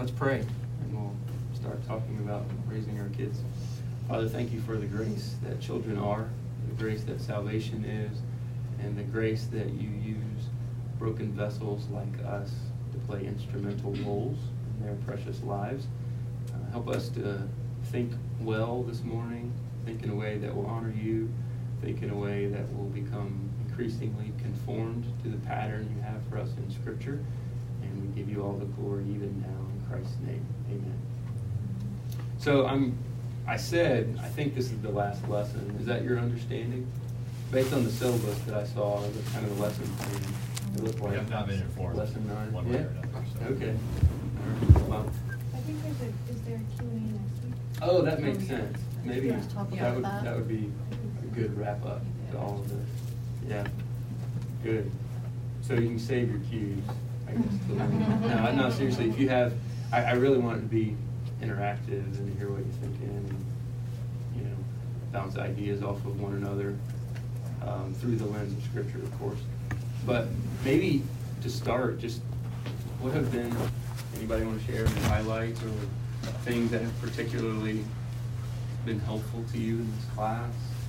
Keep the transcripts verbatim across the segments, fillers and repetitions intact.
Let's pray, and we'll start talking about raising our kids. Father, thank you for the grace that children are, the grace that salvation is, and the grace that you use broken vessels like us to play instrumental roles in their precious lives. Uh, help us to think well this morning, think in a way that will honor you, think in a way that will become increasingly conformed to the pattern you have for us in Scripture. And we give you all the glory even now in Christ's name. Amen. So I'm, I said, I think this is the last lesson. Is that your understanding? Based on the syllabus that I saw, the kind of the lesson plan, it looked like I've not been informed lesson nine. one way Yeah? or another. So. Okay. All right. Well, I think there's a, is there a Q and A next week? oh, that makes sense. Maybe Yeah, talk that about would that. that would be a good wrap up to all of this. Yeah. Good. So you can save your cues, I guess. no, no, seriously, if you have, I, I really want it to be interactive and to hear what you're thinking and, you know, bounce ideas off of one another um, through the lens of Scripture, of course. But maybe to start, just what have been, anybody want to share any highlights or things that have particularly been helpful to you in this class?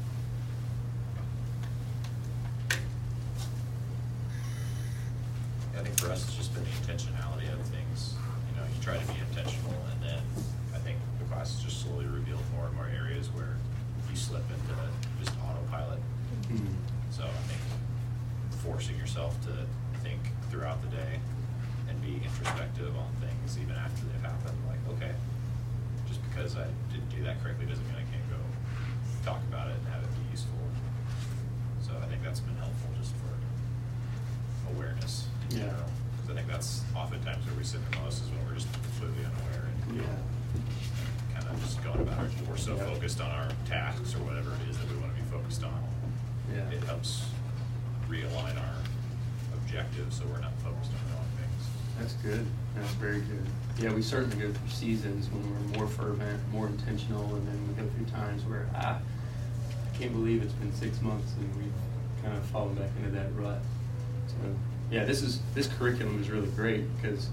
I think for us it's just been the intentionality of things. You know, you try to be intentional, and then I think the class has just slowly revealed more and more areas where you slip into just autopilot. Mm-hmm. So I think forcing yourself to think throughout the day and be introspective on things even after they've happened. Like, okay, just because I didn't do that correctly doesn't mean I can't go talk about it and have it be useful. So I think that's been helpful just for awareness. Yeah. Because I think that's oftentimes where we sit the most is when we're just completely unaware and Yeah. kind of just going about our, we're so Yeah. focused on our tasks or whatever it is that we want to be focused on. Yeah. It helps realign our objectives so we're not focused on the wrong things. That's good. That's very good. Yeah, we certainly go through seasons when we're more fervent, more intentional, and then we go through times where, ah, I can't believe it's been six months and we've kind of fallen back into that rut. So, yeah, this is this curriculum is really great because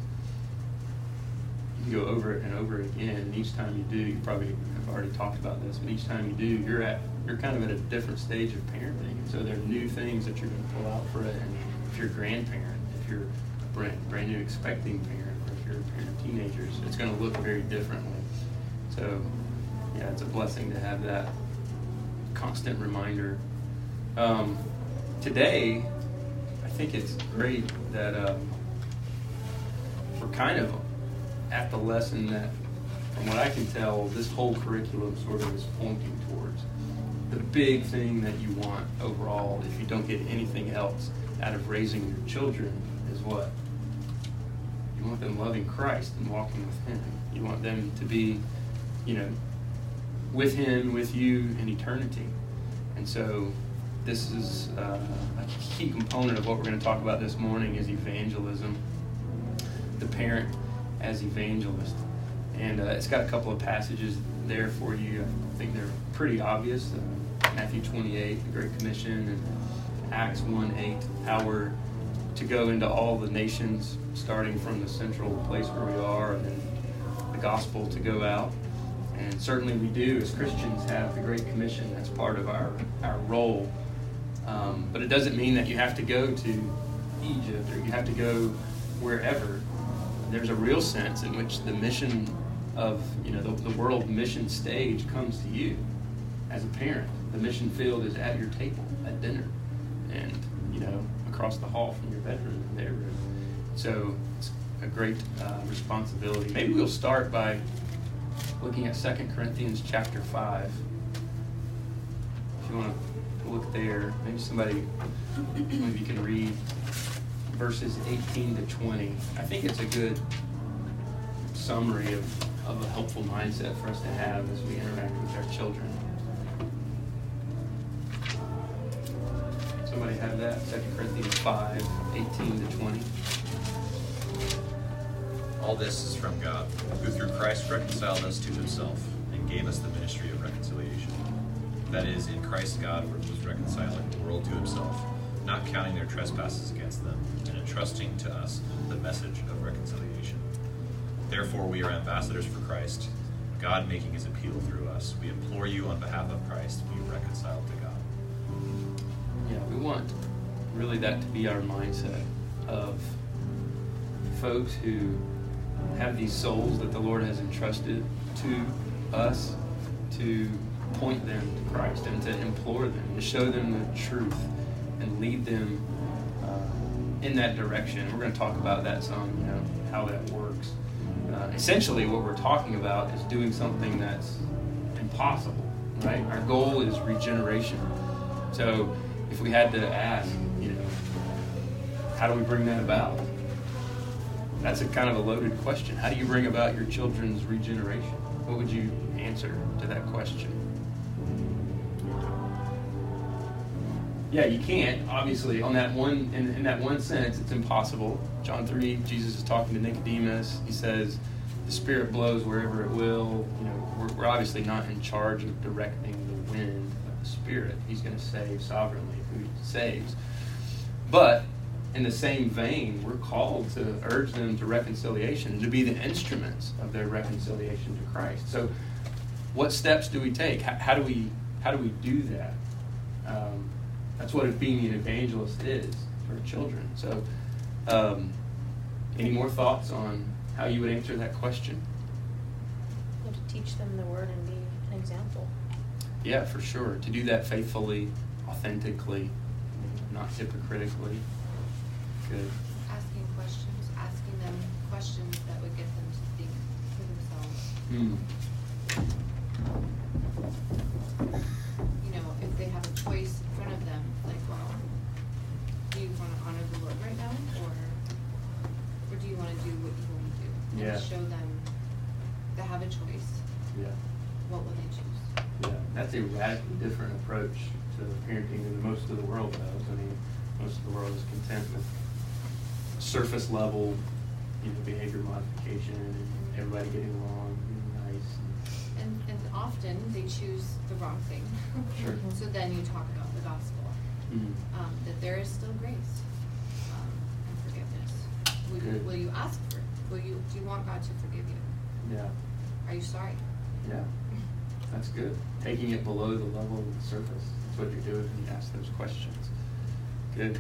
you can go over it and over it again, and each time you do, you probably have already talked about this, but each time you do, you're at you're kind of at a different stage of parenting, and so there are new things that you're going to pull out for it. And if you're a grandparent, if you're a brand, brand new expecting parent, or if you're a parent of teenagers, it's going to look very differently. So, yeah, it's a blessing to have that constant reminder. Um, today, I think it's great that um, we're kind of at the lesson that, from what I can tell, this whole curriculum sort of is pointing towards. The big thing that you want overall, if you don't get anything else out of raising your children, is what? You want them loving Christ and walking with Him. You want them to be, you know, with Him, with you in eternity. And so this is uh, a key component of what we're going to talk about this morning is evangelism. The parent as evangelist. And uh, it's got a couple of passages there for you. I think they're pretty obvious. Uh, Matthew twenty-eight, the Great Commission, and Acts one eight, how we're to go into all the nations, starting from the central place where we are, and then the gospel to go out. And certainly we do, as Christians, have the Great Commission. That's part of our, our role. Um, but it doesn't mean that you have to go to Egypt or you have to go wherever. There's a real sense in which the mission of, you know, the, the world mission stage comes to you as a parent. The mission field is at your table at dinner and, you know, across the hall from your bedroom and their room. So it's a great uh, responsibility. Maybe we'll start by looking at Second Corinthians chapter five. If you want to look there, maybe somebody, maybe you can read verses eighteen to twenty. I think it's a good summary of, of a helpful mindset for us to have as we interact with our children. Somebody have that? Second Corinthians five, eighteen to twenty. All this is from God, who through Christ reconciled us to Himself and gave us the ministry of reconciliation. That is, in Christ God was reconciling the world to Himself, not counting their trespasses against them, and entrusting to us the message of reconciliation. Therefore, we are ambassadors for Christ, God making his appeal through us. We implore you on behalf of Christ, be reconciled to God. Yeah, we want really that to be our mindset of folks who have these souls that the Lord has entrusted to us to point them to Christ and to implore them, to show them the truth and lead them uh, in that direction. We're going to talk about that some, you know, how that works. Uh, essentially, what we're talking about is doing something that's impossible, right? Our goal is regeneration. So if we had to ask, you know, how do we bring that about? That's a kind of a loaded question. How do you bring about your children's regeneration? What would you answer to that question? Yeah, you can't. Obviously, on that one, in, in that one sense, it's impossible. John three, Jesus is talking to Nicodemus. He says, "The Spirit blows wherever it will." You know, we're, we're obviously not in charge of directing the wind of the Spirit. He's going to save sovereignly who he saves. But in the same vein, we're called to urge them to reconciliation and to be the instruments of their reconciliation to Christ. So, what steps do we take? How, how do we how do we do that? Um, That's what being an evangelist is for children. So, um, any more thoughts on how you would answer that question? You have to teach them the word and be an example. Yeah, for sure. To do that faithfully, authentically, not hypocritically. Good. Asking questions, asking them questions that would get them to think for themselves. Hmm. You know, if they have a choice in front of them, like, well, do you want to honor the Lord right now, or or do you want to do what you want to do? And Yeah. show them they have a choice. Yeah. What will they choose? Yeah. That's a radically different approach to parenting than most of the world does. I mean, most of the world is content with surface level, you know, behavior modification and everybody getting along, being nice. And and often they choose the wrong thing. Sure. So then you talk about the gospel, Mm. um, that there is still grace um, and forgiveness. Will you, Good. will you ask for it? Will you? Do you want God to forgive you? Yeah. Are you sorry? Yeah. That's good. Taking it below the level of the surface. That's what you're doing when you ask those questions. Good.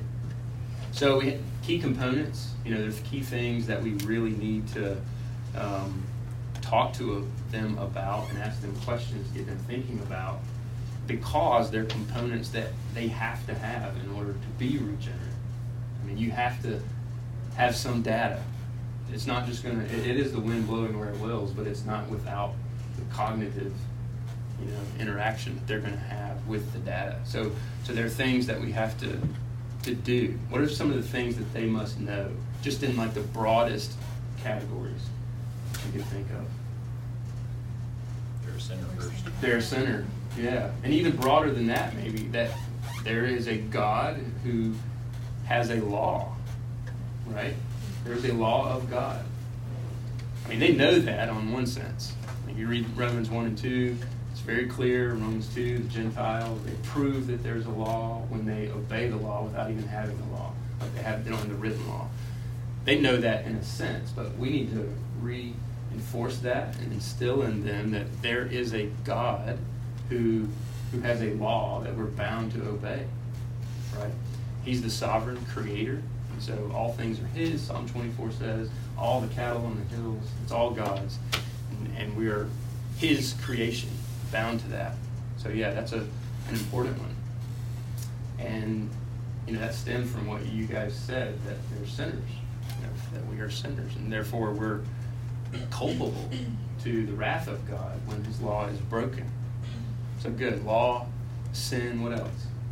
So we key components. You know, there's key things that we really need to um, talk to them about and ask them questions, get them thinking about, because they're components that they have to have in order to be regenerate. I mean, you have to have some data. It's not just going to, it, it is the wind blowing where it wills, but it's not without the cognitive, you know, interaction that they're going to have with the data. So, so there are things that we have to to do. What are some of the things that they must know, just in like the broadest categories you can think of? They're a sinner first. They're a sinner, yeah. And even broader than that, maybe, that there is a God who has a law, right? There's a law of God. I mean, they know that on one sense. If you read Romans one and two, it's very clear. Romans two, the Gentiles, they prove that there's a law when they obey the law without even having the law. Like they have, they don't have the written law. They know that in a sense, but we need to reinforce that and instill in them that there is a God who who has a law that we're bound to obey, right? He's the sovereign creator, and so all things are His. Psalm twenty-four says, all the cattle on the hills, it's all God's, and, and we are His creation, bound to that. So yeah, that's a an important one. And you know, that stems from what you guys said, that they're sinners, you know, that we are sinners, and therefore we're culpable to the wrath of God when His law is broken. So good. Law, sin, what else?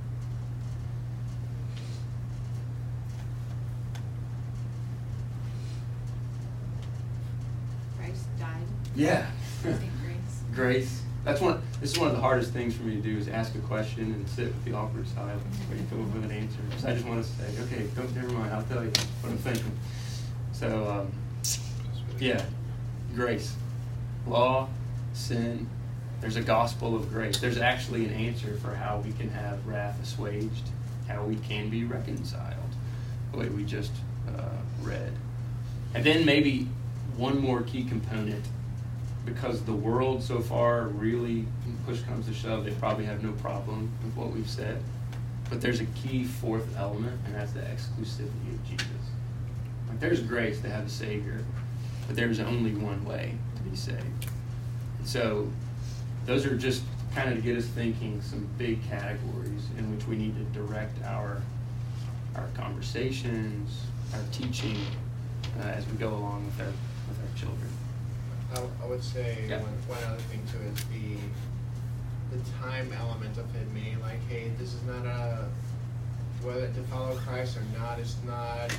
Christ died. Yeah. I think grace. Grace. That's one. This is one of the hardest things for me to do, is ask a question and sit with the awkward silence where you come up with an answer. So I just want to say, okay, don't never mind. I'll tell you what I'm thinking. So, um, yeah, grace, law, sin. There's a gospel of grace. There's actually an answer for how we can have wrath assuaged, how we can be reconciled, the way we just uh, read. And then maybe one more key component, because the world so far really, when push comes to shove, they probably have no problem with what we've said. But there's a key fourth element, and that's the exclusivity of Jesus. Like, there's grace to have a Savior, but there's only one way to be saved. And so those are just kind of to get us thinking some big categories in which we need to direct our our conversations, our teaching, uh, as we go along with our with our children. I, I would say Yeah. one, one other thing too is the the time element of it, meaning like, hey, this is not a, whether to follow Christ or not, it's not,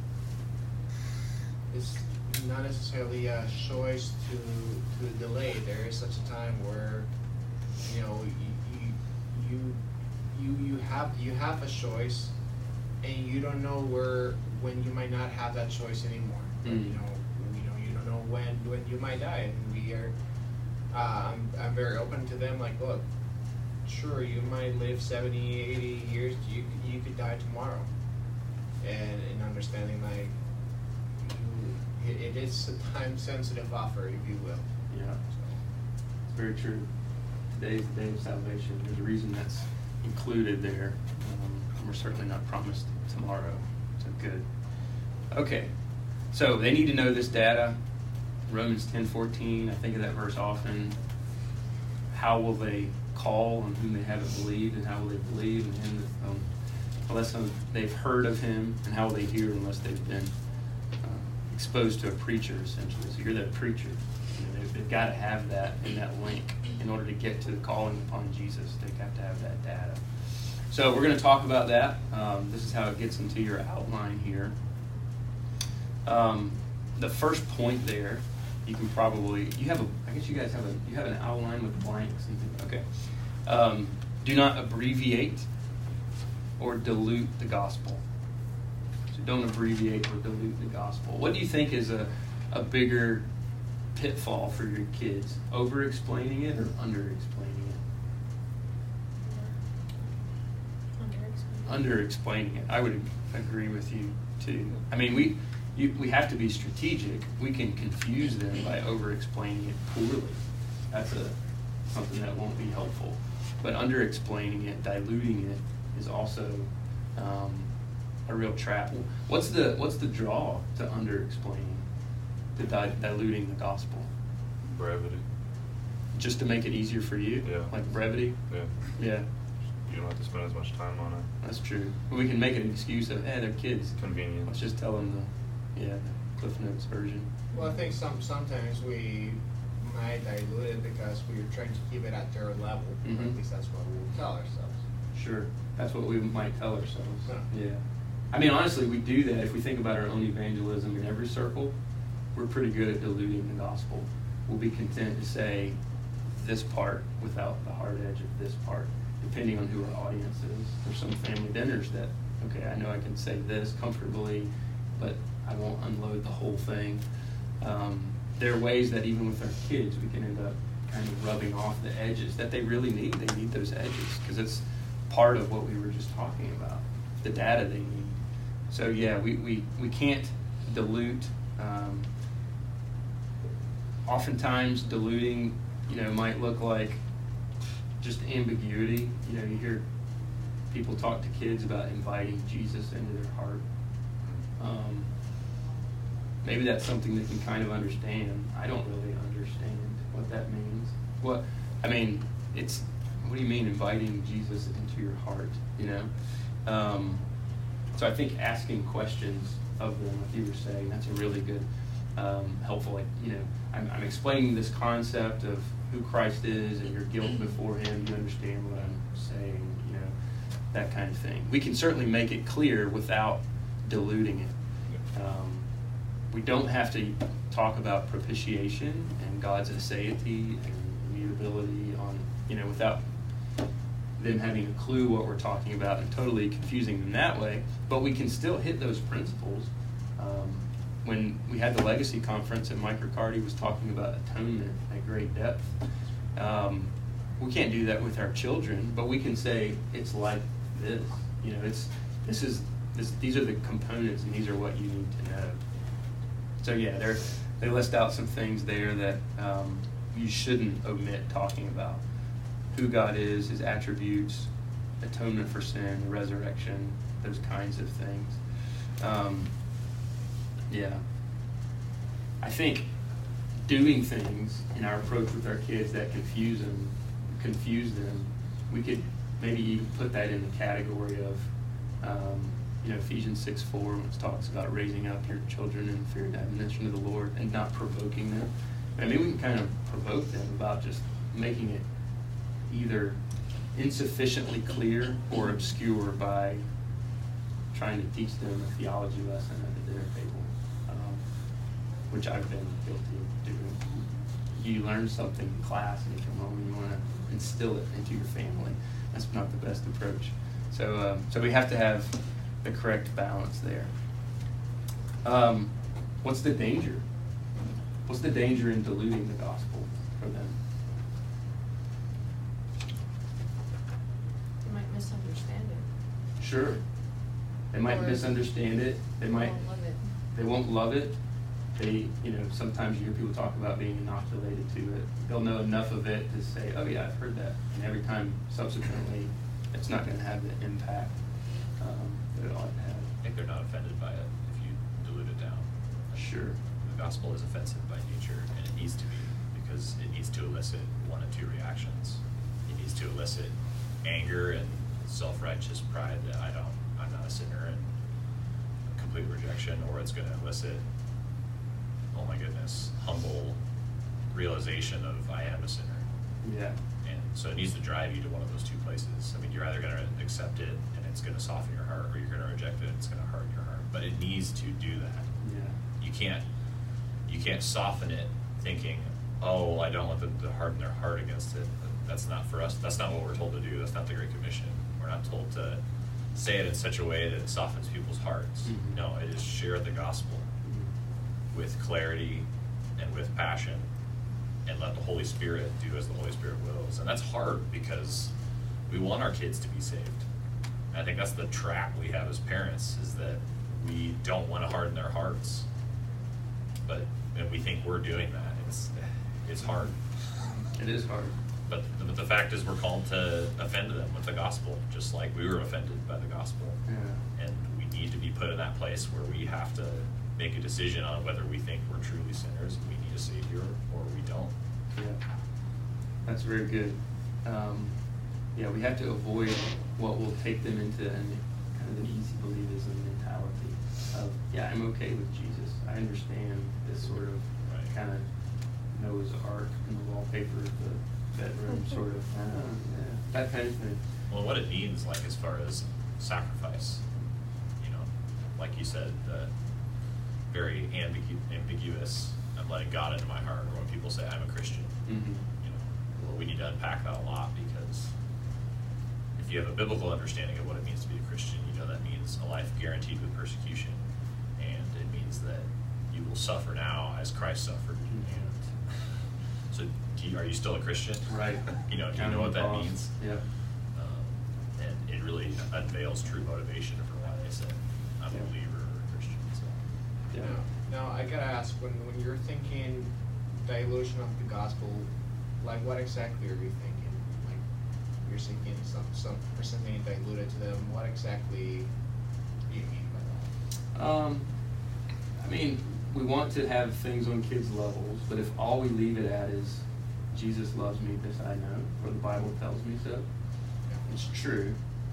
it's not necessarily a choice to to delay. There is such a time where, you know, you you you you have you have a choice, and you don't know where when you might not have that choice anymore. But, Mm. you know, you know, you don't know when when you might die, and we are. Uh, I'm I'm very open to them. Like, look, sure, you might live seventy, eighty years. You could- you could die tomorrow, and in understanding like, you, it, it is a time sensitive offer, if you will. Yeah, So. it's very true. Today is the day of salvation. There's a reason that's included there. Um, and we're certainly not promised tomorrow. So good. Okay, so they need to know this data. Romans ten fourteen, I think of that verse often. How will they call on whom they haven't believed, and how will they believe in him um, unless they've heard of him, and how will they hear unless they've been uh, exposed to a preacher, essentially. So you're that preacher. You know, they've, they've got to have that in that link in order to get to the calling upon Jesus. They have to have that data. So we're going to talk about that. Um, this is how it gets into your outline here. Um, the first point there, you can probably, you have a, I guess you guys have a, you have an outline with blanks. Okay. Um, do not abbreviate or dilute the gospel. So don't abbreviate or dilute the gospel. What do you think is a, a bigger pitfall for your kids? Over-explaining it or under-explaining it? Under-explained. Under-explaining it. I would agree with you too. I mean, we you, we have to be strategic. We can confuse them by over-explaining it poorly. That's a something that won't be helpful. But under-explaining it, diluting it, is also um, a real trap. What's the what's the draw to under-explaining, to di- diluting the gospel? Brevity. Just to make it easier for you? Yeah. Like brevity? Yeah. Yeah. You don't have to spend as much time on it. That's true. We can make an excuse of, hey, they're kids. Convenience. Let's just tell them the, yeah, the Cliff Notes version. Well, I think some sometimes we might dilute it because we're trying to keep it at their level. Mhm. Or at least that's what we will tell ourselves. Sure. That's what we might tell ourselves. Yeah. Yeah. I mean, honestly, we do that. If we think about our own evangelism in every circle, we're pretty good at diluting the gospel. We'll be content to say this part without the hard edge of this part, depending on who our audience is. There's some family dinners that, okay, I know I can say this comfortably, but I won't unload the whole thing. Um, there are ways that even with our kids, we can end up kind of rubbing off the edges that they really need. They need those edges because it's part of what we were just talking about, the data they need. So yeah, we, we, we can't dilute. Um, oftentimes diluting, you know, might look like just ambiguity. You know, you hear people talk to kids about inviting Jesus into their heart. Um, maybe that's something they can kind of understand. I don't really understand what that means. What, I mean, it's, what do you mean inviting Jesus into your heart, you know? Um, so I think asking questions of them, like you were saying, that's a really good, um, helpful, like, you know, I'm, I'm explaining this concept of who Christ is and your guilt before him. You understand what I'm saying, you know, that kind of thing. We can certainly make it clear without diluting it. Um, we don't have to talk about propitiation and God's aseity and immutability on, you know, without them having a clue what we're talking about and totally confusing them that way. But we can still hit those principles. Um, when we had the Legacy Conference and Mike Riccardi was talking about atonement at great depth, um, we can't do that with our children, but we can say it's like this. You know, it's this is this. These are the components, and these are what you need to know. So yeah, there they list out some things there that um, you shouldn't omit talking about. Who God is, his attributes, atonement for sin, the resurrection, those kinds of things. Um, yeah. I think doing things in our approach with our kids that confuse them, confuse them, we could maybe even put that in the category of, um, you know, Ephesians six four, which talks about raising up your children in fear and admonition of the Lord and not provoking them. I mean, we can kind of provoke them about just making it either insufficiently clear or obscure by trying to teach them a theology lesson at the dinner table, um, which I've been guilty of doing. You learn something in class and you come home and you want to instill it into your family. That's not the best approach. So, um, so we have to have the correct balance there. Um, what's the danger? What's the danger in diluting the gospel for them? You might misunderstand it. Sure. They might Or misunderstand it. They You might. won't love it. They won't love it. They, you know, sometimes you hear people talk about being inoculated to it. They'll know enough of it to say, "Oh yeah, I've heard that," and every time subsequently, it's not going to have the impact um, that it ought to have. I think they're not offended by it if you dilute it down. Sure. The gospel is offensive by nature, and it needs to be, because it needs to elicit one of two reactions. It needs to elicit anger and self-righteous pride that I don't, I'm not a sinner, and complete rejection, or it's going to elicit, oh my goodness, humble realization of I am a sinner. Yeah. And so it needs to drive you to one of those two places. I mean, you're either going to accept it and it's going to soften your heart, or you're going to reject it and it's going to harden your heart. But it needs to do that. Yeah. You can't, you can't soften it thinking, oh, well, I don't want them to harden their heart against it. That's not for us. That's not what we're told to do. That's not the Great Commission. We're not told to say it in such a way that it softens people's hearts. Mhm. No, it is share the gospel with clarity and with passion, and let the Holy Spirit do as the Holy Spirit wills. And that's hard because we want our kids to be saved. And I think that's the trap we have as parents, is that we don't want to harden their hearts. But and we think we're doing that. It's it's hard. It is hard. But the, but the fact is, we're called to offend them with the gospel, just like we were offended by the gospel. Yeah. And we need to be put in that place where we have to make a decision on whether we think we're truly sinners and we need a Savior, or we don't. Yeah. That's very good. Um, yeah, we have to avoid what will take them into an, kind of an easy believism mentality of, yeah, I'm okay with Jesus. I understand this sort of Right. kind of Noah's Ark in the wallpaper of the bedroom, sort of, oh, yeah, that kind of thing. Well, what it means, like, as far as sacrifice, you know, like you said, the very ambigu- ambiguous, I'm letting God into my heart, or when people say I'm a Christian, Mm-hmm. you know, well, we need to unpack that a lot, because if you have a biblical understanding of what it means to be a Christian, you know that means a life guaranteed with persecution, and it means that you will suffer now as Christ suffered. And so, do you, are you still a Christian? Right. You know, do you know what that Counting the means? cost. Yeah. Um, and it really unveils true motivation for why they say I'm Yeah. a believer or a Christian. So. Yeah. Now, now I gotta ask, when when you're thinking dilution of the gospel, like what exactly are you thinking? Like you're thinking some some for something diluted to them. What exactly do you mean by that? Um, I mean, we want to have things on kids' levels, but if all we leave it at is Jesus loves me, this I know, or the Bible tells me so, it's true.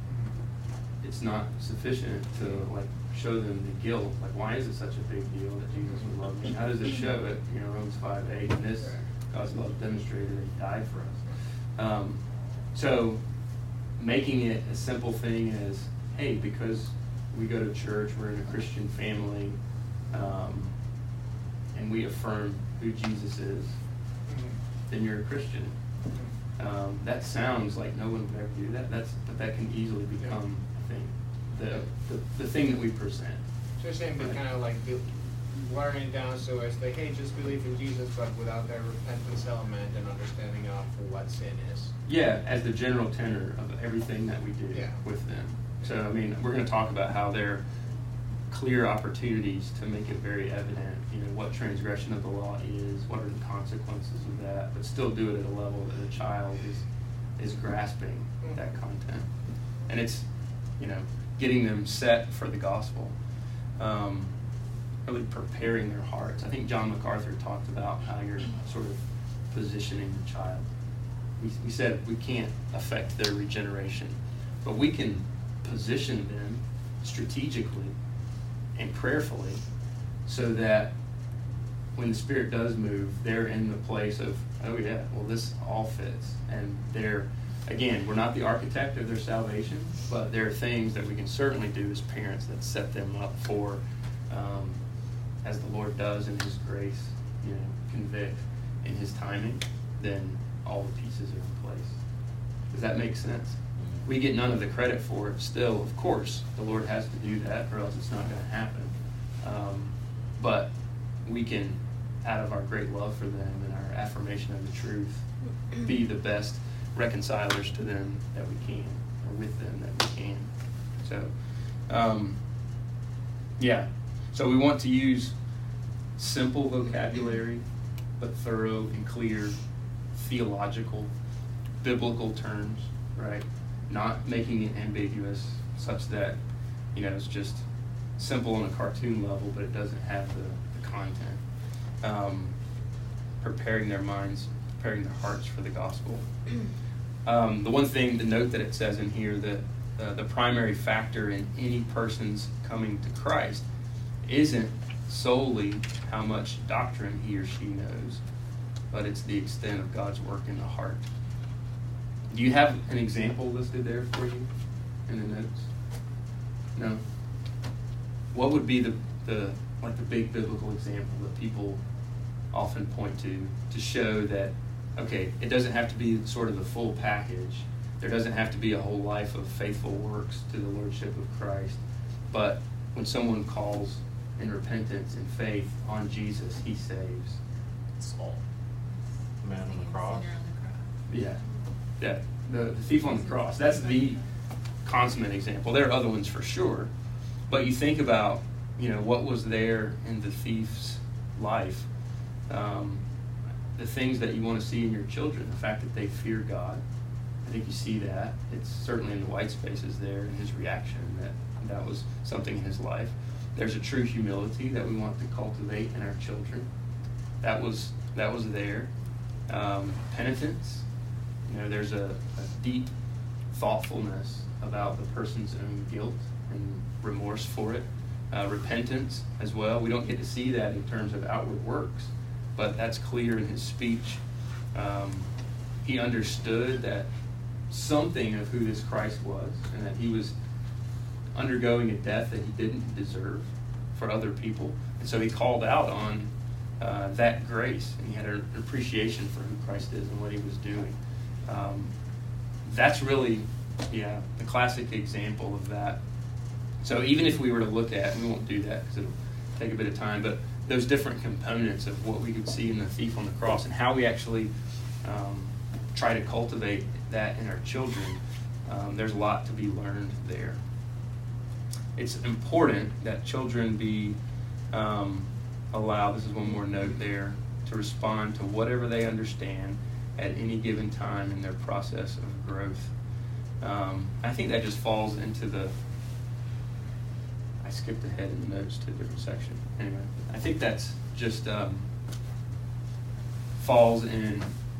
It's not sufficient to like show them the guilt. Like, why is it such a big deal that Jesus would love me? How does it show it? You know, Romans five eight, and this God's love demonstrated that He died for us. Um, so, making it a simple thing as, hey, because we go to church, we're in a Christian family, um, and we affirm who Jesus is, then you're a Christian. Um, that sounds like no one would ever do that. That's but that can easily become a thing, the, the the thing that we present. So you're saying they Right. kind of like be- watering it down so it's like, hey, just believe in Jesus, but without that repentance element and understanding of what sin is. Yeah, as the general tenor of everything that we do Yeah. with them. So I mean, we're going to talk about how they're clear opportunities to make it very evident, you know, what transgression of the law is, what are the consequences of that, but still do it at a level that the child is is grasping that content. And it's, you know, getting them set for the gospel, um, really preparing their hearts. I think John MacArthur talked about how you're sort of positioning the child. We, we said we can't affect their regeneration, but we can position them strategically and prayerfully so that when the Spirit does move, they're in the place of, oh yeah, well this all fits. And they're, again, we're not the architect of their salvation, but there are things that we can certainly do as parents that set them up for, um, as the Lord does in His grace, you know, convict in His timing, then all the pieces are in place. Does that make sense? We get none of the credit for it still. Of course, the Lord has to do that or else it's not going to happen. Um, but we can, out of our great love for them and our affirmation of the truth, be the best reconcilers to them that we can, or with them that we can. So, um, yeah. So we want to use simple vocabulary, but thorough and clear theological, biblical terms, right? Not making it ambiguous such that, you know, it's just simple on a cartoon level, but it doesn't have the, the content. Um, preparing their minds, preparing their hearts for the gospel. Um, the one thing, the note that it says in here, that uh, the primary factor in any person's coming to Christ isn't solely how much doctrine he or she knows, but it's the extent of God's work in the heart. Do you have an example listed there for you in the notes? No? What would be the, the like the big biblical example that people often point to to show that, okay, it doesn't have to be sort of the full package. There doesn't have to be a whole life of faithful works to the Lordship of Christ. But when someone calls in repentance and faith on Jesus, He saves. Saul. Man on the cross. Yeah. Yeah, the, the thief on the cross. That's the consummate example. There are other ones for sure, but you think about, you know, what was there in the thief's life, um, the things that you want to see in your children, the fact that they fear God. I think you see that. It's certainly in the white spaces there in his reaction that that was something in his life. There's a true humility that we want to cultivate in our children. That was that was there. Um, penitence. You know, there's a, a deep thoughtfulness about the person's own guilt and remorse for it. Uh, repentance as well. We don't get to see that in terms of outward works, but that's clear in his speech. Um, he understood that something of who this Christ was, and that he was undergoing a death that he didn't deserve for other people. And so he called out on uh, that grace, and he had an appreciation for who Christ is and what he was doing. Um, that's really, yeah, the classic example of that. So even if we were to look at, and we won't do that because it'll take a bit of time, but those different components of what we could see in the thief on the cross and how we actually um, try to cultivate that in our children, um, there's a lot to be learned there. It's important that children be um, allowed, this is one more note there, to respond to whatever they understand at any given time in their process of growth. Um, I think that just falls into the, I skipped ahead in the notes to a different section. Anyway, I think that's just um, falls in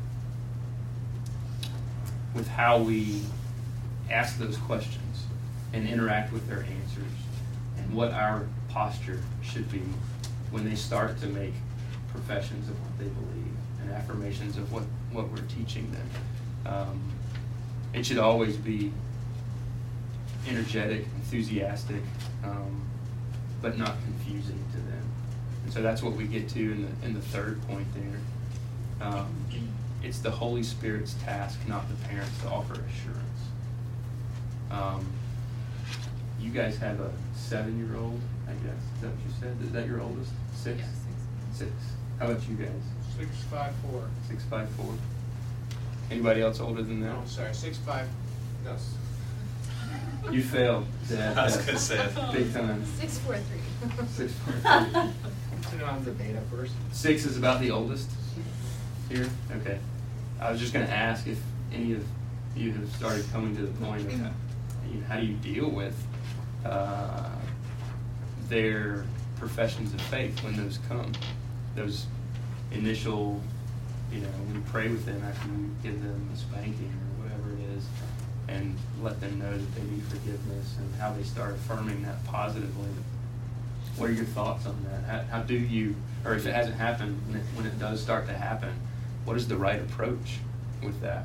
with how we ask those questions and interact with their answers, and what our posture should be when they start to make professions of what they believe and affirmations of what, what we're teaching them. Um, it should always be energetic, enthusiastic, um, but not confusing to them. And so that's what we get to in the in the third point there. Um, it's the Holy Spirit's task, not the parents, to offer assurance. Um, you guys have a seven-year-old, I guess. Is that what you said? Is that your oldest? Six? Yeah, six. Six. How about you guys? Six five four. Six, five, four. Anybody else older than that? No, sorry, six five. No. s- You failed. Dad. I was gonna say it. Big time. Six, four, three. Six, four, three. You know, I'm the beta first. Six is about the oldest here? Okay. I was just going to ask if any of you have started coming to the point of how, you know, how do you deal with uh, their professions of faith when those come? Those initial, you know, when you pray with them after you give them a spanking or whatever it is, and let them know that they need forgiveness and how they start affirming that positively. What are your thoughts on that? How, how do you, or if it hasn't happened, when it, when it does start to happen, what is the right approach with that?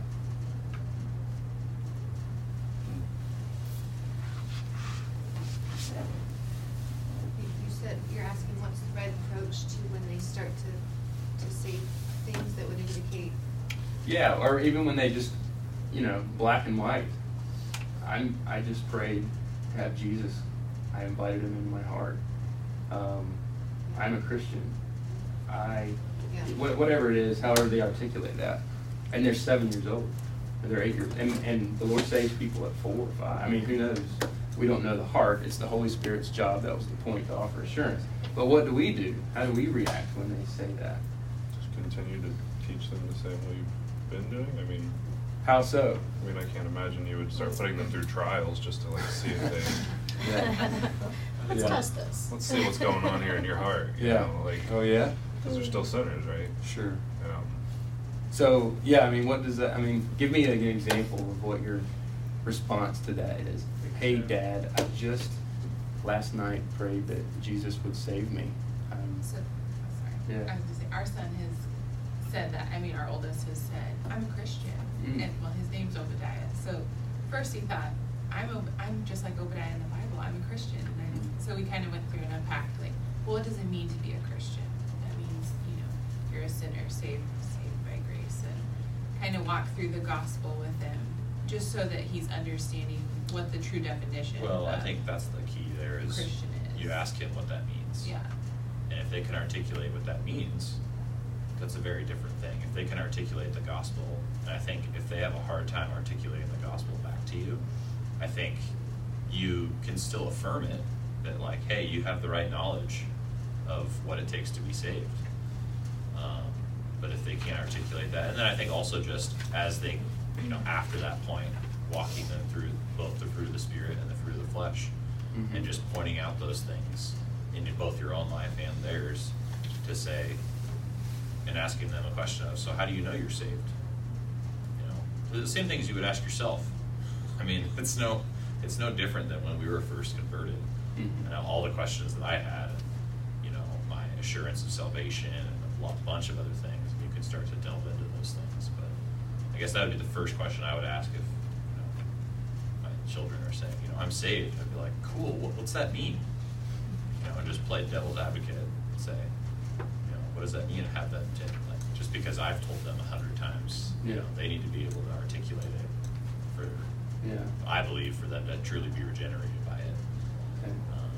You you said, you're asking what's the right approach to when they start to, to say things that would indicate. Yeah, or even when they just, you know, black and white. I'm, I just prayed to have Jesus. I invited him into my heart. Um, I'm a Christian. I, Yeah. wha- whatever it is, however they articulate that. And they're seven years old. Or they're eight years. And, and the Lord saves people at four or five. I mean, who knows? We don't know the heart. It's the Holy Spirit's job. That was the point, to offer assurance. But what do we do? How do we react when they say that? Just continue to teach them the same way you've been doing. I mean, How so? I mean, I can't imagine you would start putting them through trials just to like see if they. Yeah. Let's Yeah. test this. Let's see what's going on here in your heart. You Yeah. know, like, Oh, yeah? because they're still sinners, right? Sure. Um, So, yeah, I mean, what does that, I mean, give me an example of what your response to that is. Hey, Dad, I just last night prayed that Jesus would save me. Um, So, oh, sorry. Yeah. I was gonna say, our son has said that, I mean, our oldest has said, I'm a Christian. Mm. And, well, his name's Obadiah. So, first he thought, I'm Ob- I'm just like Obadiah in the Bible, I'm a Christian. And then, so we kind of went through and unpacked, like, well, what does it mean to be a Christian? That means, you know, you're a sinner, saved, saved by grace. And kind of walk through the gospel with him, just so that he's understanding what the true definition Well, I of think that's the key there is Christian is. you ask him what that means. Yeah. And if they can articulate what that means, that's a very different thing. If they can articulate the gospel, and I think if they have a hard time articulating the gospel back to you, I think you can still affirm it, that like, hey, you have the right knowledge of what it takes to be saved. Um, but if they can't articulate that, and then I think also just as they, you know, after that point, walking them through both the fruit of the Spirit and the fruit of the flesh, Mhm. and just pointing out those things in both your own life and theirs, to say, and asking them a question of, so how do you know you're saved? You know, the same things you would ask yourself. I mean, it's no, it's no different than when we were first converted. Mhm. And all the questions that I had, you know, my assurance of salvation and a lot, bunch of other things, you could start to delve into those things. But I guess that would be the first question I would ask if, you know, my children are saying, you know, I'm saved. I'd be like, cool, what, what's that mean? You know, and just play devil's advocate and say, you know, what does that mean to have that intent? Like, just because I've told them a hundred times, you Yeah. know, they need to be able to articulate it for, Yeah. I believe, for them to truly be regenerated by it. Okay. Um,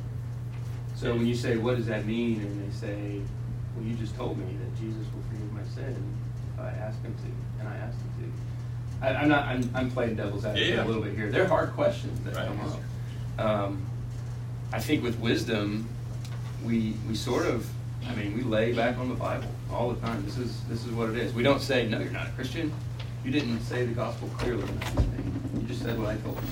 So when you say, what does that mean? And they say, well, you just told me that Jesus will forgive my sin if I ask him to, and I asked him to. I, I'm not, I'm, I'm playing devil's advocate Yeah, yeah. a little bit here. They're hard questions that Right. come up. Um, I think with wisdom, we, we sort of, I mean, we lay back on the Bible all the time. This is, this is what it is. We don't say, no, you're not a Christian. You didn't say the gospel clearly enough. You just said what I told you.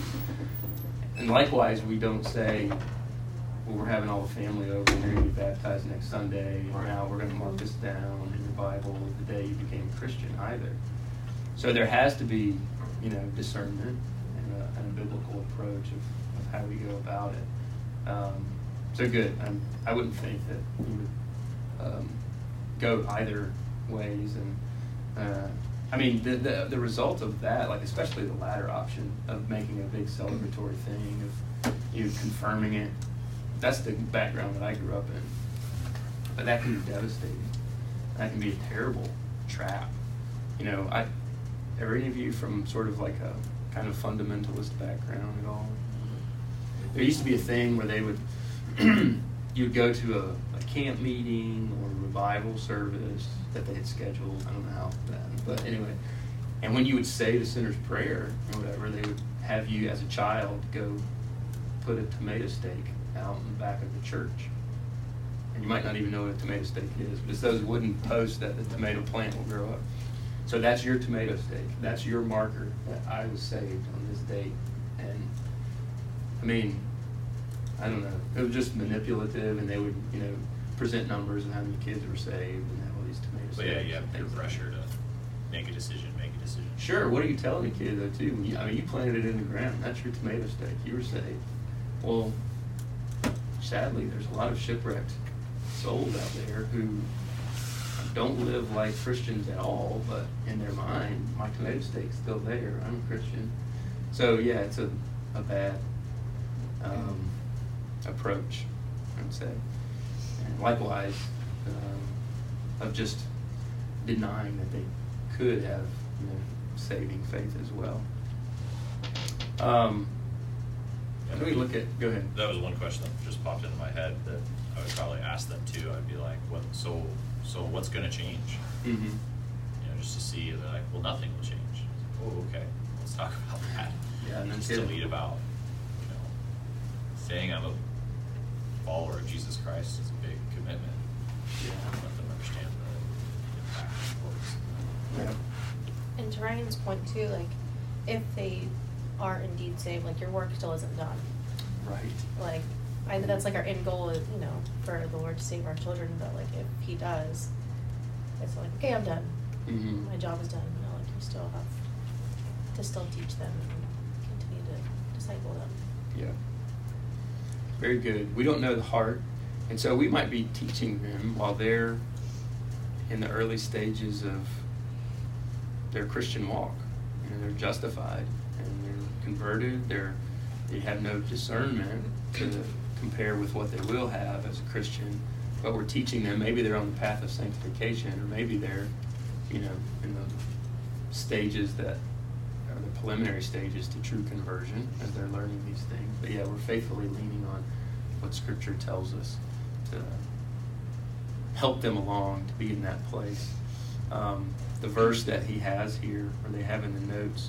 And likewise, we don't say, well, we're having all the family over and you're going to be baptized next Sunday, and now we're going to mark this down in your Bible the day you became a Christian either. So there has to be, you know, discernment and a, and a biblical approach of, of how we go about it. Um, so good. Um, I wouldn't think that we would um, go either ways. And uh, I mean, the, the the result of that, like especially the latter option of making a big celebratory thing, of you confirming it, that's the background that I grew up in. But that can be devastating. That can be a terrible trap. You know, I are any of you from sort of like a kind of fundamentalist background at all? There used to be a thing where they would, you'd go to a, a camp meeting or a revival service that they had scheduled. I don't know how then, but anyway, And when you would say the sinner's prayer or whatever, they would have you as a child go put a tomato stake out in the back of the church. And you might not even know what a tomato stake is, but it's those wooden posts that the tomato plant will grow up. So that's your tomato stake. That's your marker that I was saved on this date. And I mean, I don't know. It was just manipulative, and they would, you know, present numbers and how many kids were saved and have all these tomato stakes. But yeah, you have and peer things like pressure that. to make a decision, make a decision. Sure. What are you telling a kid though too? When you, I mean, you planted it in the ground. That's your tomato stake. You were saved. Well, sadly, there's a lot of shipwrecked souls out there who don't live like Christians at all, but in their mind, my tomato stake's still there. I'm a Christian. So yeah, it's a, a bad um, approach, I would say. And likewise, um, of just denying that they could have, you know, saving faith as well. Um, Yeah, Can we look at, go ahead. That was one question that just popped into my head that I would probably ask them too. I'd be like, what, so, so what's gonna change? Mm-hmm. You know, just to see, they're like, well, nothing will change. Oh, okay, let's talk about that. Yeah, and Just that's to it. lead about, you know, saying I'm a follower of Jesus Christ is a big commitment. Yeah. Let them understand the impact of what it's. Yeah. And to Ryan's point too, like, if they are indeed saved, like, your work still isn't done. Right. Like, I, that's like our end goal is, you know, for the Lord to save our children, but like, if he does, it's like, okay, I'm done. Mm-hmm. My job is done, you know, like, you still have to still teach them and continue to disciple them. Yeah. Very good. We don't know the heart, and so we might be teaching them while they're in the early stages of their Christian walk. You know, they're justified and they're converted. They're they have no discernment to compare with what they will have as a Christian. But we're teaching them. Maybe they're on the path of sanctification, or maybe they're, you know, in the stages that are the preliminary stages to true conversion as they're learning these things. But yeah, we're faithfully leaning on what Scripture tells us to help them along to be in that place. Um, the verse that he has here, or they have in the notes,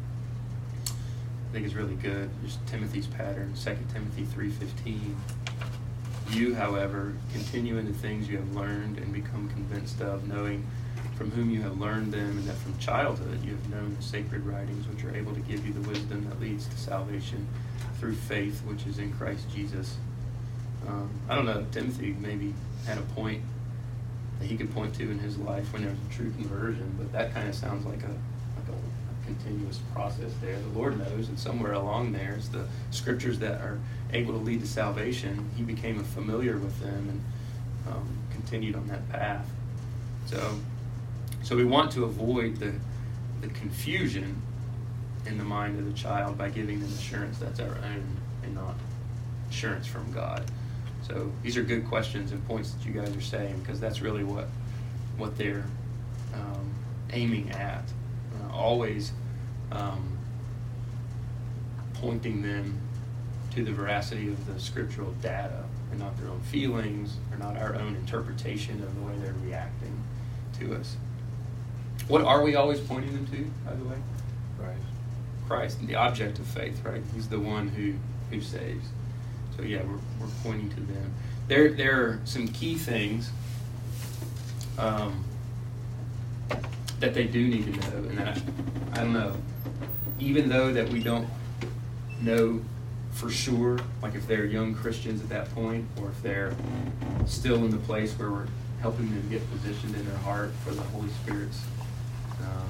I think is really good. Just Timothy's pattern, Second Timothy three fifteen. You, however, continue in the things you have learned and become convinced of, knowing from whom you have learned them, and that from childhood you have known the sacred writings, which are able to give you the wisdom that leads to salvation through faith, which is in Christ Jesus. Um, I don't know, Timothy maybe had a point that he could point to in his life when there was a true conversion, but that kind of sounds like a like a, a continuous process there. The Lord knows, and somewhere along there is the Scriptures that are able to lead to salvation. He became familiar with them and um, continued on that path. So, so we want to avoid the the confusion in the mind of the child by giving them assurance that's our own and not assurance from God. So these are good questions and points that you guys are saying, because that's really what what they're um, aiming at. Uh, always um, pointing them to the veracity of the scriptural data and not their own feelings or not our own interpretation of the way they're reacting to us. What are we always pointing them to, by the way? Right. Christ, the object of faith, right? He's the one who, who saves. So yeah, we're, we're pointing to them. There, there are some key things um, that they do need to know, and I, I don't know. Even though that we don't know for sure, like if they're young Christians at that point, or if they're still in the place where we're helping them get positioned in their heart for the Holy Spirit's um,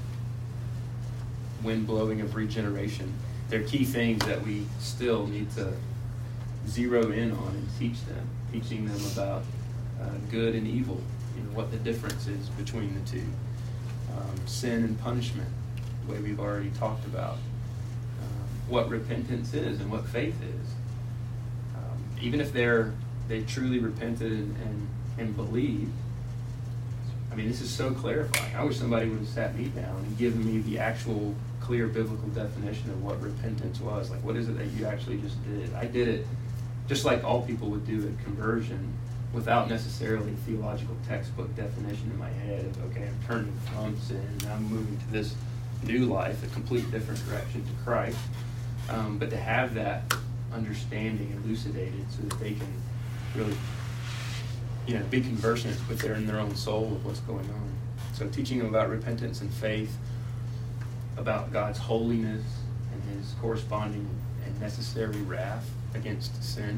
wind blowing of regeneration, there are key things that we still need to zero in on and teach them, teaching them about uh, good and evil, you know, what the difference is between the two, um, sin and punishment, the way we've already talked about, um, what repentance is and what faith is. Um, even if they're they truly repented and, and, and believed, I mean, this is so clarifying. I wish somebody would have sat me down and given me the actual clear biblical definition of what repentance was. Like, what is it that you actually just did? I did it just like all people would do at conversion, without necessarily theological textbook definition in my head of, okay, I'm turning from sin, and I'm moving to this new life, a complete different direction to Christ. Um, but to have that understanding elucidated so that they can really, you know, be conversant with their in their own soul of what's going on. So teaching them about repentance and faith, about God's holiness and his corresponding and necessary wrath against sin.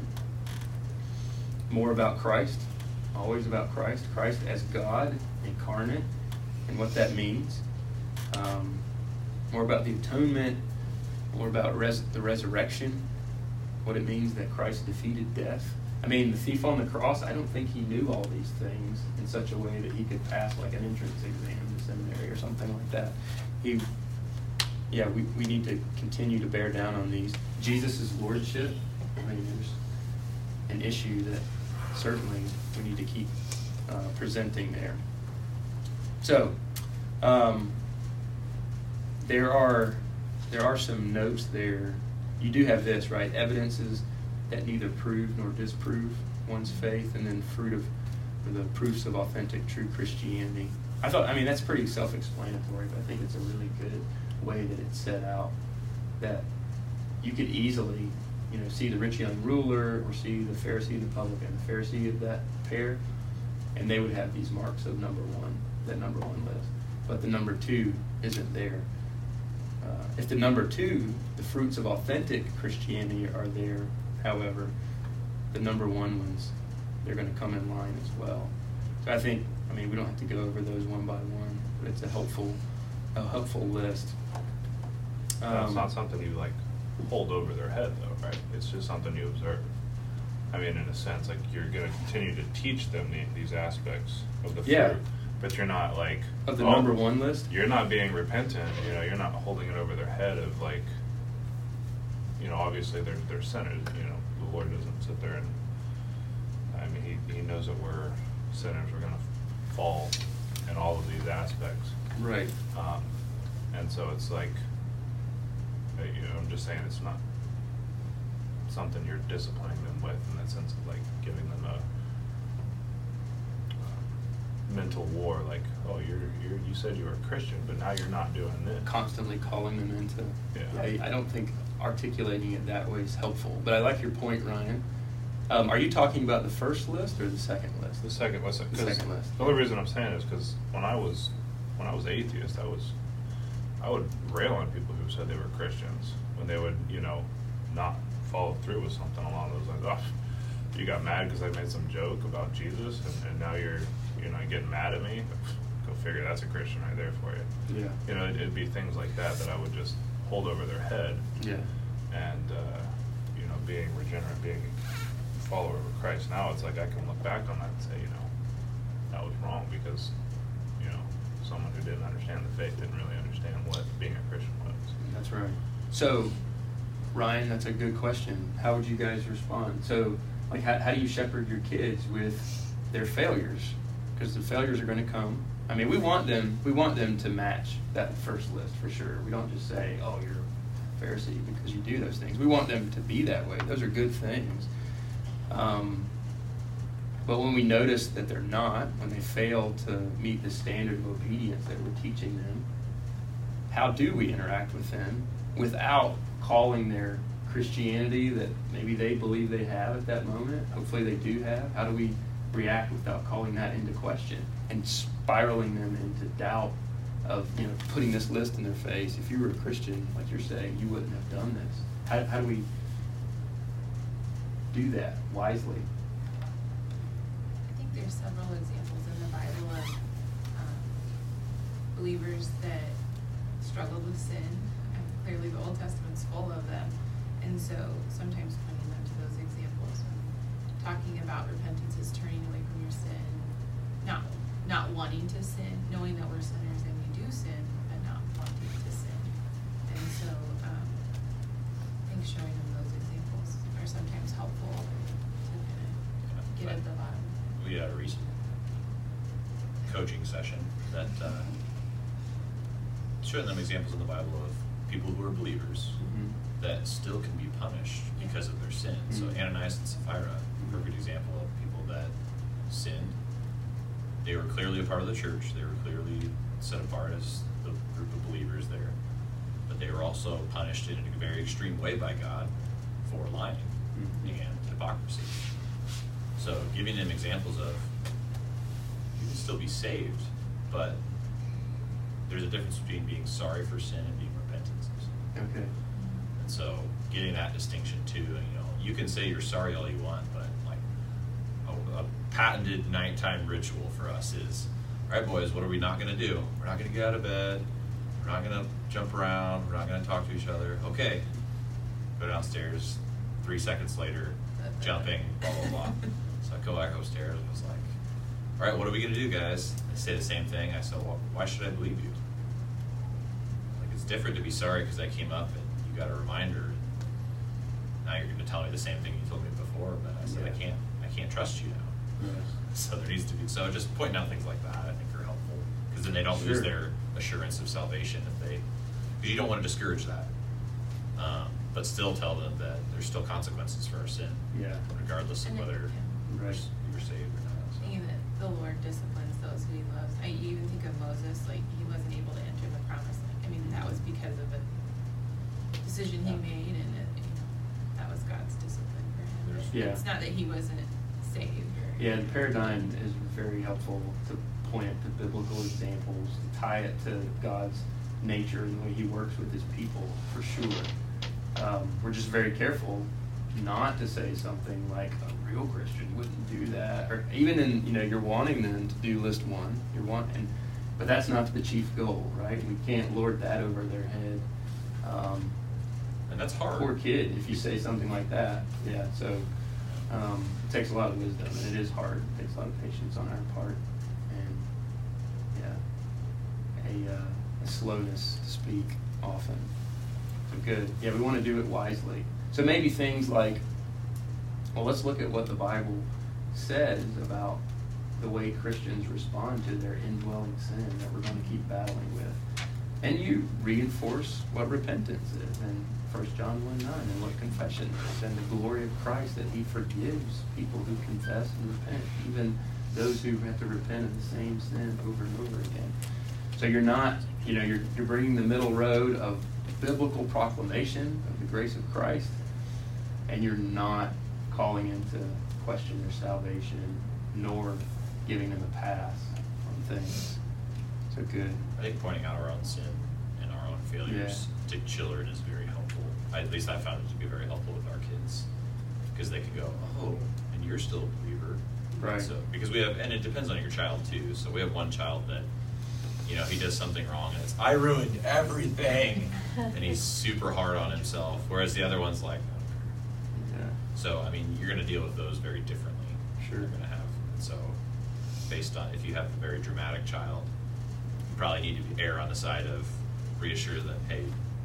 More about Christ, always about Christ, Christ as God incarnate and what that means. Um, more about the atonement, more about res- the resurrection, what it means that Christ defeated death. I mean, the thief on the cross, I don't think he knew all these things in such a way that he could pass like an entrance exam to seminary or something like that. He, yeah, we, we need to continue to bear down on these. Jesus' lordship, I mean, there's an issue that certainly we need to keep uh, presenting there. So, um, there are there are some notes there. You do have this, right? Evidences that neither prove nor disprove one's faith, and then fruit of or the proofs of authentic, true Christianity. I thought, I mean, that's pretty self-explanatory, but I think it's a really good way that it's set out. That you could easily, you know, see the rich young ruler or see the Pharisee, the publican, the Pharisee of that pair, and they would have these marks of number one, that number one list. But the number two isn't there. Uh, if the number two, the fruits of authentic Christianity are there, however, the number one ones, they're going to come in line as well. So I think, I mean, we don't have to go over those one by one, but it's a helpful, a helpful list. Um, No, it's not something you like hold over their head though, right? It's just something you observe. I mean, in a sense, like you're going to continue to teach them the, these aspects of the fruit, Yeah. but you're not like Of the oh, number one list? You're not being repentant. You know, you're not holding it over their head of like, you know, obviously they're they're sinners. You know, the Lord doesn't sit there and, I mean, he he knows that we're sinners. We're going to fall in all of these aspects. Right. Um, and so it's like, uh, you know, I'm just saying it's not something you're disciplining them with in that sense of like giving them a uh, mental war, like, oh, you're, you're, you said you were a Christian, but now you're not doing this. Constantly calling them into, Yeah. I, I don't think articulating it that way is helpful. But I like your point, Ryan. Um, are you talking about the first list or the second list? The second was The 'cause second list. The only reason I'm saying is because when I was when I was atheist, I was I would rail on people who said they were Christians when they would, you know, not follow through with something along those lines. Oh, you got mad because I made some joke about Jesus, and, and now you're you know getting mad at me. Go figure. That's a Christian right there for you. Yeah. You know, it, it'd be things like that that I would just hold over their head. Yeah. And uh, you know, being regenerate, being a follower of Christ. Now it's like I can look back on that and say, you know, that was wrong because, you know, someone who didn't understand the faith didn't really understand what being a Christian was. That's right. So, Ryan, that's a good question. How would you guys respond? So, like, how, how do you shepherd your kids with their failures? Because the failures are going to come. I mean, we want them. We want them to match that first list for sure. We don't just say, "Oh, you're a Pharisee because you do those things." We want them to be that way. Those are good things. Um, but when we notice that they're not, when they fail to meet the standard of obedience that we're teaching them, how do we interact with them without calling their Christianity that maybe they believe they have at that moment? Hopefully they do have. How do we react without calling that into question and spiraling them into doubt of, you know, putting this list in their face? If you were a Christian, like you're saying, you wouldn't have done this. How, how do we do that wisely? I think there's several examples in the Bible of um, believers that struggled with sin, and clearly the Old Testament's full of them. And so sometimes pointing them to those examples, and talking about repentance is turning away from your sin, not not wanting to sin, knowing that we're sinners and we do sin, but not wanting to sin. And so um, I think showing them those examples are sometimes helpful to kind of get at the bottom. We had a recent coaching session that uh, showed them examples in the Bible of people who are believers Mm-hmm. that still can be punished because of their sin. So Mhm. Ananias and Sapphira, perfect example of people that sinned. They were clearly a part of the church. They were clearly set apart as the group group of believers there, but they were also punished in a very extreme way by God for lying Mhm. and hypocrisy. So giving them examples of you can still be saved, but there's a difference between being sorry for sin and being repentant. Okay. And so getting that distinction too, you know, you can say you're sorry all you want, but like a, a patented nighttime ritual for us is, all right, boys, what are we not going to do? We're not going to get out of bed. We're not going to jump around. We're not going to talk to each other. Okay. Go downstairs. Three seconds later, jumping, blah, blah, blah. So I go back upstairs and was like, all right, what are we going to do, guys? They say the same thing. I said, well, why should I believe you? Like, it's different to be sorry because I came up and you got a reminder. Now you're going to tell me the same thing you told me before, but I said, Yeah. I can't, I can't trust you now. So there needs to be, so just pointing out things like that, I think are helpful. Because then they don't lose Sure. their assurance of salvation if they, because you don't want to discourage that. Um, but still tell them that there's still consequences for our sin. Yeah. Regardless of And it- whether yeah. Right. you were saved or not. So. Thinking that the Lord disciplines those who he loves. I even think of Moses, like he wasn't able to enter the promised land. I mean, that was because of a decision he Yeah. made, and it, you know, that was God's discipline for him. There's- Yeah. It's not that he wasn't saved or. Yeah, the paradigm is very helpful to point to biblical examples, to tie it to God's nature and the way he works with his people, for sure. Um, we're just very careful not to say something like a real Christian wouldn't do that, or even in, you know, you're wanting them to do list one, you're wanting, but that's not the chief goal, right? We can't lord that over their head. Um, And that's hard. Poor kid, if you say something like that. Yeah, so um, it takes a lot of wisdom, and it is hard. It takes a lot of patience on our part, and yeah, a, uh, a slowness to speak often. So good. Yeah, we want to do it wisely. So maybe things like, well, let's look at what the Bible says about the way Christians respond to their indwelling sin that we're going to keep battling with. And you reinforce what repentance is in First John one nine and what confession is, and the glory of Christ that he forgives people who confess and repent, even those who have to repent of the same sin over and over again. So you're not, you know, you're, you're bringing the middle road of biblical proclamation of the grace of Christ, and you're not calling into question their salvation, nor giving them a pass on things. So good. I think pointing out our own sin and our own failures to children is very helpful. I, at least I found it to be very helpful with our kids, because they can go, oh, and you're still a believer. Right. So because we have, and it depends on your child too. So we have one child that, you know, he does something wrong and it's, I ruined everything, and he's super hard on himself. Whereas the other one's like, Yeah. so I mean, you're going to deal with those very differently. Sure. You're going to have, and so based on, if you have a very dramatic child, you probably need to err on the side of reassure them, hey,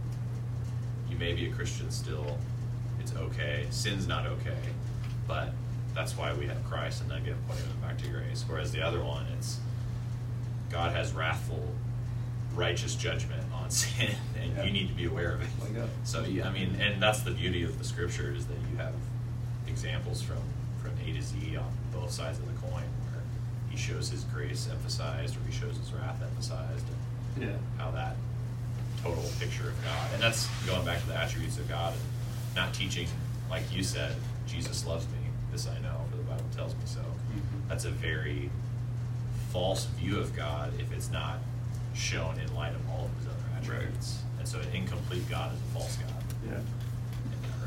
you may be a Christian still, it's okay, sin's not okay, but that's why we have Christ, and then again pointing them back to grace. Whereas the other one, it's God has wrathful, righteous judgment on sin, and Yeah. you need to be aware of it. Wake up. So yeah, I mean, and that's the beauty of the scripture, is that you have examples from from A to Z on both sides of the coin, where he shows his grace emphasized, or he shows his wrath emphasized, and Yeah. how that total picture of God, and that's going back to the attributes of God, and not teaching, like you said, Jesus loves me, this I know, for the Bible tells me so. Mhm. That's a very false view of God if it's not shown in light of all of his other attributes. Right. And so an incomplete God is a false God Yeah. in that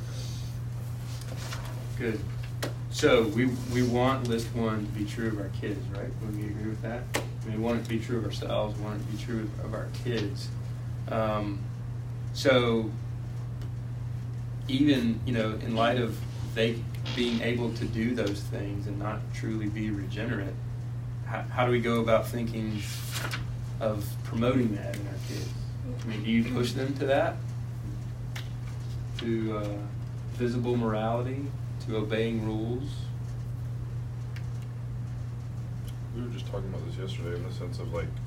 regard. Good. So we we want list one to be true of our kids, right? Would we agree with that? I mean, we want it to be true of ourselves. We want it to be true of our kids. Um, so even, you know, in light of they being able to do those things and not truly be regenerate, how, how do we go about thinking of promoting that in our kids? I mean, do you push them to that? To uh, visible morality? To obeying rules? We were just talking about this yesterday in the sense of like,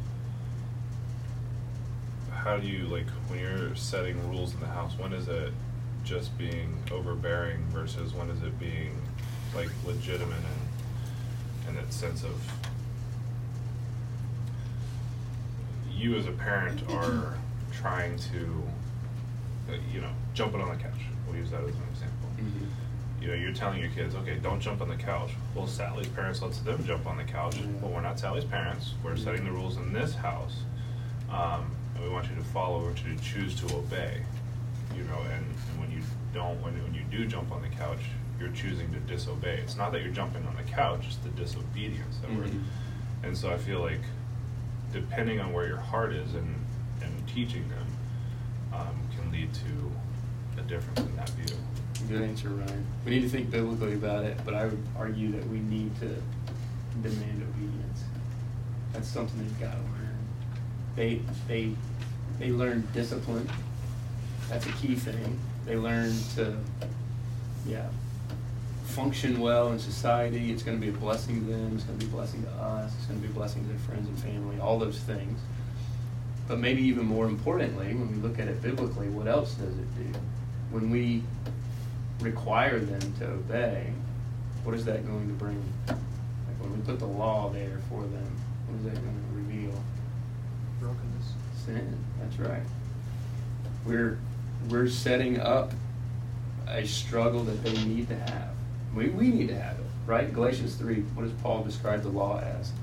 how do you, like, when you're setting rules in the house, when is it just being overbearing versus when is it being like legitimate and in its sense of you as a parent are trying to, uh, you know, jumping on the couch. We'll use that as an example. Mhm. You know, you're telling your kids, okay, don't jump on the couch. Well, Sally's parents lets them jump on the couch. Yeah. Well, we're not Sally's parents. We're Yeah. setting the rules in this house. Um, and we want you to follow, we want you to choose to obey. You know, and, and when you don't, when, when you do jump on the couch, you're choosing to disobey. It's not that you're jumping on the couch, it's the disobedience that we're, Mhm. and so I feel like depending on where your heart is and, and teaching them, um, can lead to a difference in that view. Good answer, Ryan. We need to think biblically about it, but I would argue that we need to demand obedience. That's something they've got to learn. They they they learn discipline. That's a key thing. They learn to, yeah, function well in society. It's going to be a blessing to them. It's going to be a blessing to us. It's going to be a blessing to their friends and family. All those things. But maybe even more importantly, when we look at it biblically, what else does it do? When we require them to obey, what is that going to bring? Like when we put the law there for them, what is that going to reveal? Brokenness. Sin. That's right. We're we're setting up a struggle that they need to have. We we need to have it, right? Galatians three, what does Paul describe the law as?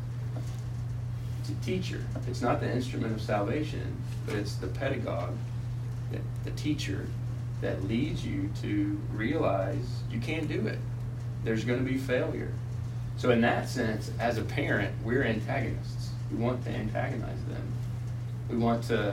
It's a teacher. It's not the instrument of salvation, but it's the pedagogue, the, the teacher that leads you to realize you can't do it. There's going to be failure. So in that sense, as a parent, we're antagonists. We want to antagonize them. We want to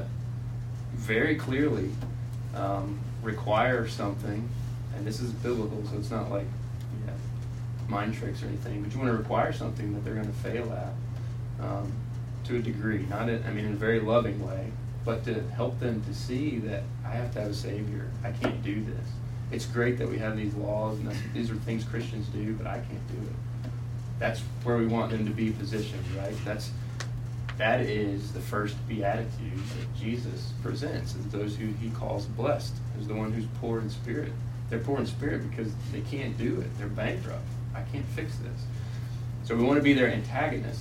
very clearly um, require something, and this is biblical, so it's not like you know, mind tricks or anything, but you want to require something that they're going to fail at um, to a degree. Not in, I mean, in a very loving way, but to help them to see that I have to have a Savior. I can't do this. It's great that we have these laws, and that's, these are things Christians do, but I can't do it. That's where we want them to be positioned, right? That's that is the first beatitude that Jesus presents, as those who he calls blessed, as the one who's poor in spirit. They're poor in spirit because they can't do it. They're bankrupt. I can't fix this. So we want to be their antagonist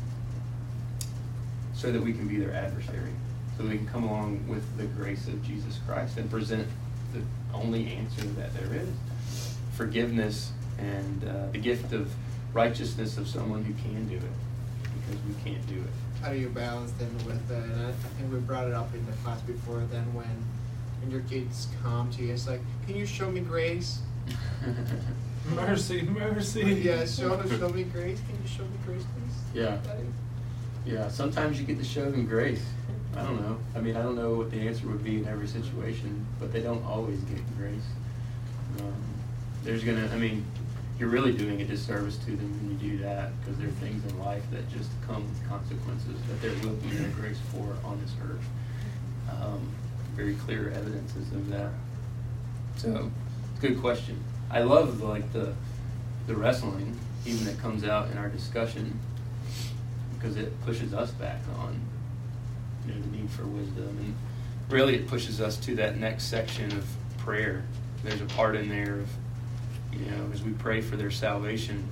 so that we can be their adversary, so that we can come along with the grace of Jesus Christ and present the only answer that there is. Forgiveness and uh, the gift of righteousness of someone who can do it, because we can't do it. How do you balance then with, uh, and I, I think we brought it up in the class before, then when, when your kids come to you, it's like, can you show me grace? Mercy, mercy. Yeah, show, show me grace. Can you show me grace, please? Yeah. Daddy? Yeah, sometimes you get to show them grace. I don't know. I mean, I don't know what the answer would be in every situation, but they don't always get grace. Um, there's gonna, I mean, you're really doing a disservice to them when you do that, because there are things in life that just come with consequences that there will be no grace for on this earth. Um, very clear evidences of that. So, good question. I love the, like the the wrestling, even that comes out in our discussion, because it pushes us back on, you know, the need for wisdom, and really it pushes us to that next section of prayer. There's a part in there of, you know, as we pray for their salvation,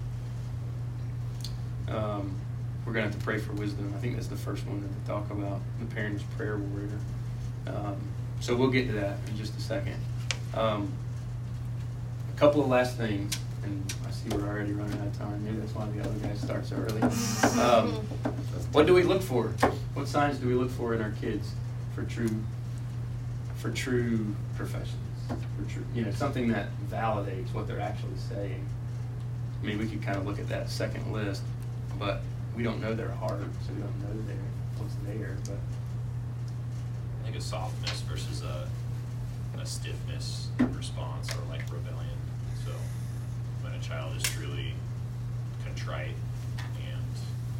um, we're going to have to pray for wisdom. I think that's the first one that they talk about, the parent's prayer warrior. Um, so we'll get to that in just a second. Um, a couple of last things, and I see we're already running out of time. Maybe that's why the other guy starts so early. Um, what do we look for? What signs do we look for in our kids for true, for true professions? For true, you know, something that validates what they're actually saying. I mean, we could kind of look at that second list, but we don't know their heart, so we don't know their what's there. But I think a softness versus a a stiffness response, or like rebellion. So when a child is truly contrite and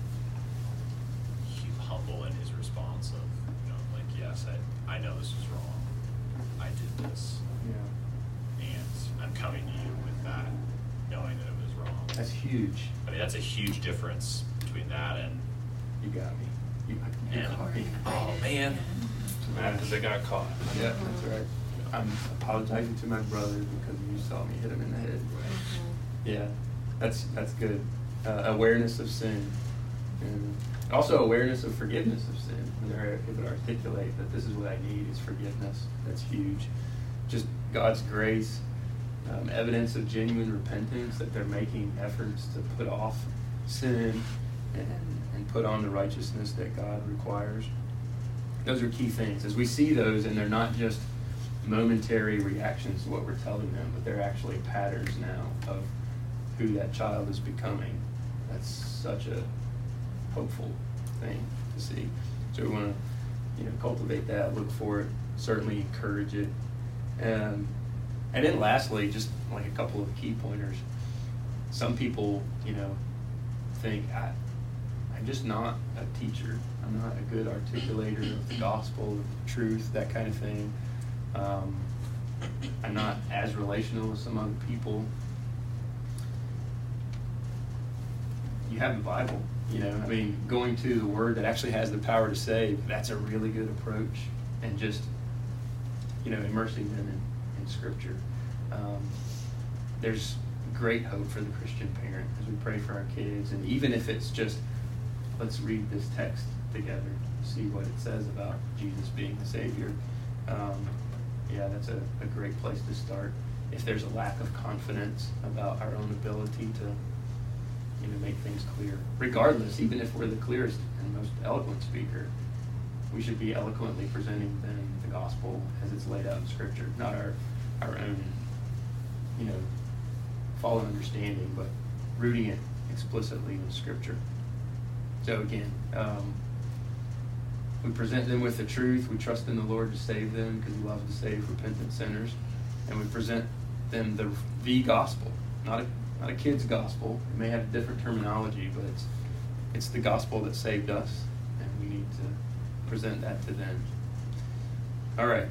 humble in his response of, you know, like, yes, I I know this was wrong. I did this. yeah, And I'm coming to you with that, knowing that it was wrong. that's huge. I mean, that's a huge difference between that and, You got me. You, you and caught me. oh man, Mad because they got caught. Yeah, that's right. I'm apologizing to my brother because you saw me hit him in the head. Yeah, that's that's good. Uh, awareness of sin, and Also, awareness of forgiveness of sin. When they're able to articulate that this is what I need is forgiveness. That's huge. Just God's grace, um, evidence of genuine repentance, that they're making efforts to put off sin and, and put on the righteousness that God requires. Those are key things. As we see those, and they're not just momentary reactions to what we're telling them, but they're actually patterns now of who that child is becoming. That's such a hopeful thing to see. So we want to, you know, cultivate that, look for it, certainly encourage it. Um, and then lastly, just like a couple of key pointers. Some people, you know, think, I, I'm just not a teacher. I'm not a good articulator of the gospel, of the truth, that kind of thing. Um, I'm not as relational as some other people. You have the Bible, you know. I mean, going to the Word that actually has the power to save, that's a really good approach. And just, you know, immersing them in, in Scripture. Um, there's great hope for the Christian parent as we pray for our kids. And even if it's just, let's read this text together, see what it says about Jesus being the Savior. Um, yeah, that's a, a great place to start. If there's a lack of confidence about our own ability to, you know, make things clear. Regardless, even if we're the clearest and most eloquent speaker, we should be eloquently presenting them the gospel as it's laid out in Scripture, not our, our own, you know, fallen understanding, but rooting it explicitly in Scripture. So again, um, we present them with the truth. We trust in the Lord to save them because He loves to save repentant sinners. And we present them the the gospel, not a not a kid's gospel. It may have different terminology, but it's it's the gospel that saved us, and we need to present that to them. All right.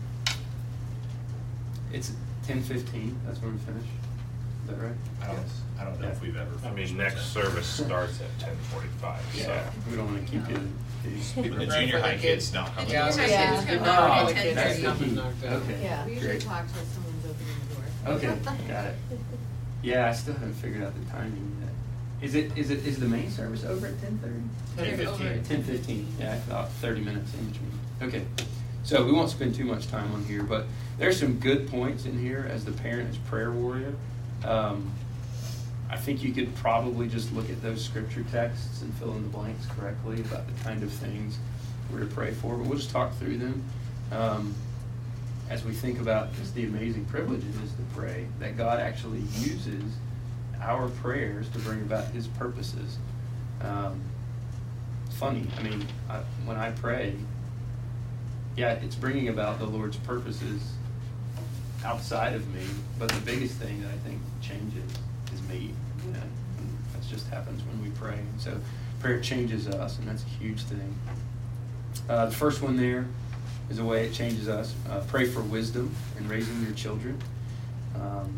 It's ten fifteen. That's when we finish. Is that right? I don't, I don't know if we've ever I finished mean, with next that. service starts at ten forty-five, so. Yeah. We don't want to keep you. Even the Right junior for the high kids. kids not coming. Yeah, to I was us. gonna say, Yeah. it's good Oh, for the that's kids the coming key. knocked out. Okay. Yeah. We usually Great. talk till someone's opening the door. Okay, got it. Yeah, I still haven't figured out the timing yet. Is it is it is the main service over at ten thirty? ten fifteen. Ten fifteen. Yeah, I thought thirty minutes in between. Okay, so we won't spend too much time on here, but there's some good points in here as the parent, as prayer warrior. Um, I think you could probably just look at those scripture texts and fill in the blanks correctly about the kind of things we're to pray for. But we'll just talk through them. Um, as we think about just the amazing privilege it is to pray, that God actually uses our prayers to bring about His purposes. Um, funny, I mean, I, when I pray, yeah, it's bringing about the Lord's purposes outside of me, but the biggest thing that I think changes is me. You know, that just happens when we pray. So prayer changes us, and that's a huge thing. Uh, the first one there is a way it changes us. Uh, pray for wisdom in raising your children. Um,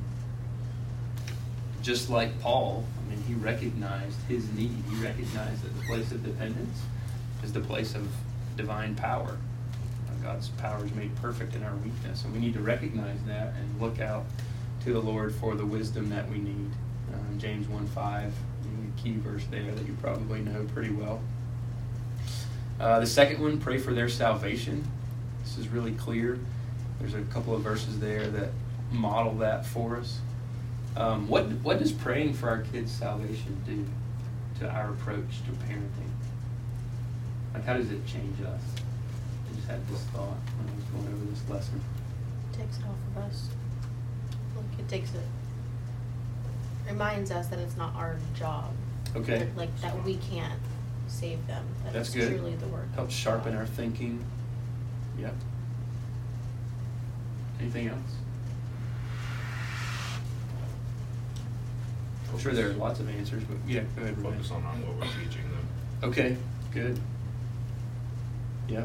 just like Paul, I mean, he recognized his need. He recognized that the place of dependence is the place of divine power. Uh, God's power is made perfect in our weakness, and we need to recognize that and look out to the Lord for the wisdom that we need. Um, James one five, a key verse there that you probably know pretty well. Uh, the second one, pray for their salvation. This is really clear. There's a couple of verses there that model that for us. Um, what what does praying for our kids' salvation do to our approach to parenting? Like, how does it change us? I just had this thought when I was going over this lesson. Takes it off of us. Like it takes it, reminds us that it's not our job. Okay. That, like that we can't save them. That That's it's good. truly the work. Helps of sharpen God. our thinking. Yep. Anything else? I'm sure there are lots of answers, but yeah, go ahead. Renee. Focus on what we're teaching them. Okay, good. Yeah.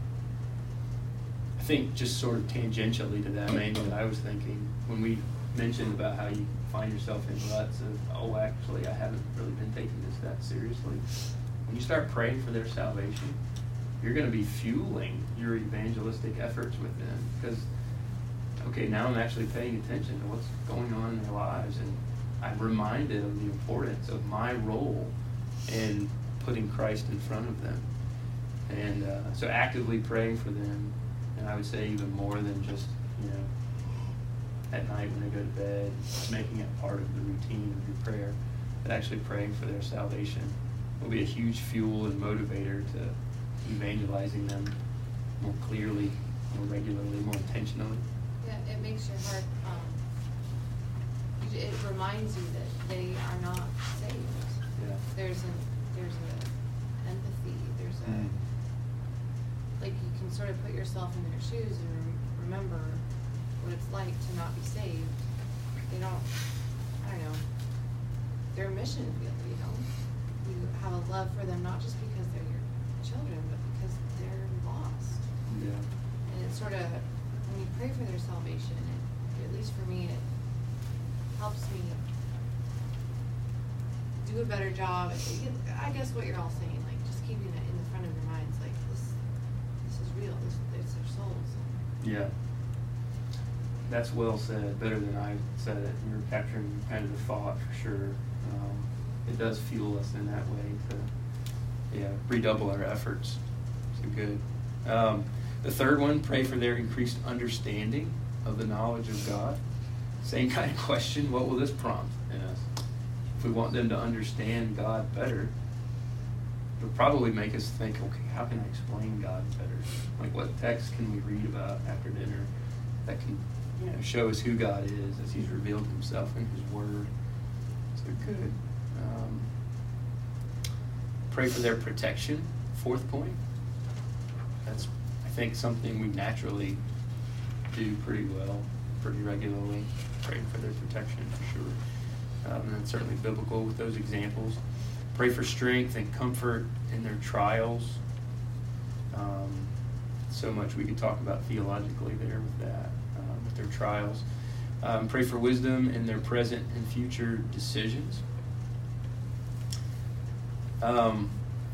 I think just sort of tangentially to that, mainly I was thinking when we mentioned about how you find yourself in ruts of, oh, actually, I haven't really been taking this that seriously. When you start praying for their salvation, you're going to be fueling your evangelistic efforts with them because, okay, now I'm actually paying attention to what's going on in their lives, and I'm reminded of the importance of my role in putting Christ in front of them. And uh, so actively praying for them, and I would say even more than just, you know, at night when they go to bed, making it part of the routine of your prayer, but actually praying for their salvation will be a huge fuel and motivator to evangelizing them more clearly, more regularly, more intentionally. Yeah, it makes your heart, um, you- it reminds you that they are not saved. Yeah. There's an, there's a empathy, there's a, Mm. like you can sort of put yourself in their shoes and rem- remember what it's like to not be saved. They don't, I don't know, they're a mission field, you know? You have a love for them, not just because they're your children, but because they're lost. Yeah. And it's sort of, when you pray for their salvation, it, at least for me, it helps me do a better job. I guess what you're all saying, like just keeping it in the front of your minds, like this, this is real. This, it's their souls. Yeah. That's well said, better than I said it. You're capturing kind of the thought for sure. Um, it does fuel us in that way to, yeah, redouble our efforts. So good. Um, the third one, pray for their increased understanding of the knowledge of God. Same kind of question, what will this prompt in us? If we want them to understand God better, it'll probably make us think, okay, how can I explain God better? Like what text can we read about after dinner that can, you know, show us who God is as he's revealed himself in his word. So good. Um, pray for their protection, fourth point. That's, I think, something we naturally do pretty well, pretty regularly, praying for their protection for sure. Um, and that's certainly biblical with those examples. Pray for strength and comfort in their trials. Um, so much we could talk about theologically there with that, um, with their trials. Um, pray for wisdom in their present and future decisions. Um,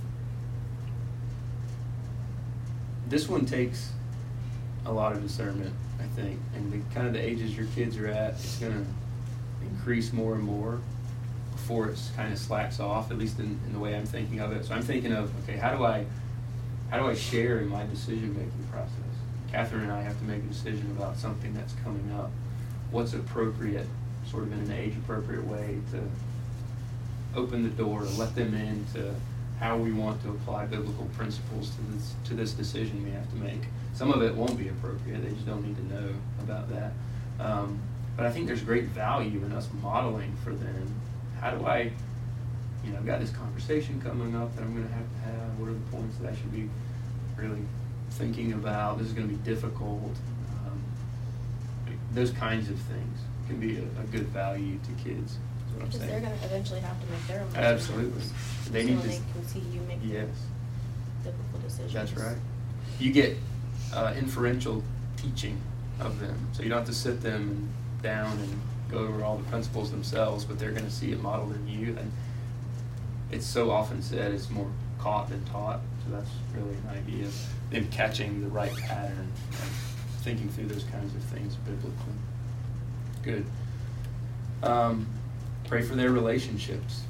this one takes a lot of discernment, I think, and the kind of the ages your kids are at, it's going to increase more and more before it's kind of slacks off, at least in, in the way I'm thinking of it. So I'm thinking of, okay, how do I how do I share in my decision-making process? Catherine and I have to make a decision about something that's coming up. What's appropriate, sort of in an age-appropriate way, to open the door, to let them into how we want to apply biblical principles to this to this decision we have to make. Some of it won't be appropriate. They just don't need to know about that. Um, but I think there's great value in us modeling for them. How do I, you know, I've got this conversation coming up that I'm going to have to have. What are the points that I should be really thinking about? This is going to be difficult. Um, those kinds of things can be a, a good value to kids. Is what I'm Because saying. they're going to eventually have to make their own decisions. Absolutely. They so need to. they can see you make Yes. biblical decisions. That's right. You get uh, inferential teaching of them, so you don't have to sit them down and go over all the principles themselves, but they're going to see it modeled in you. And it's so often said it's more caught than taught, so that's really an idea of them catching the right pattern and thinking through those kinds of things biblically. Good. Um, pray for their relationships.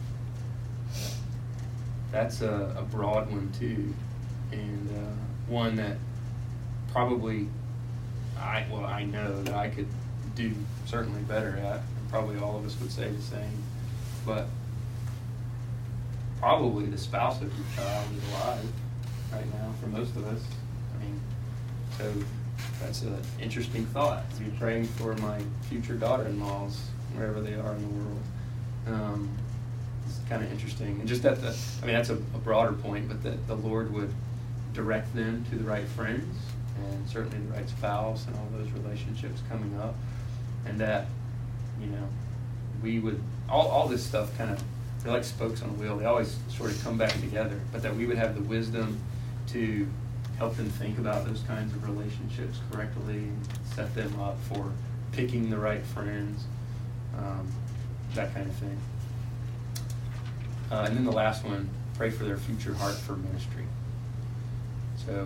That's a, a broad one too, and uh, one that probably I well I know that I could do certainly better at, and probably all of us would say the same, but probably the spouse of your child is alive right now for most of us. I mean, so that's an interesting thought. You're praying for my future daughter-in-laws wherever they are in the world. Um, it's kind of interesting, and just that the I mean that's a, a broader point, but that the Lord would direct them to the right friends and certainly the right spouse and all those relationships coming up, and that, you know, we would all, all this stuff kind of, they're like spokes on a wheel. They always sort of come back together, but that we would have the wisdom to help them think about those kinds of relationships correctly and set them up for picking the right friends, um, that kind of thing. Uh, and then the last one, pray for their future heart for ministry. So,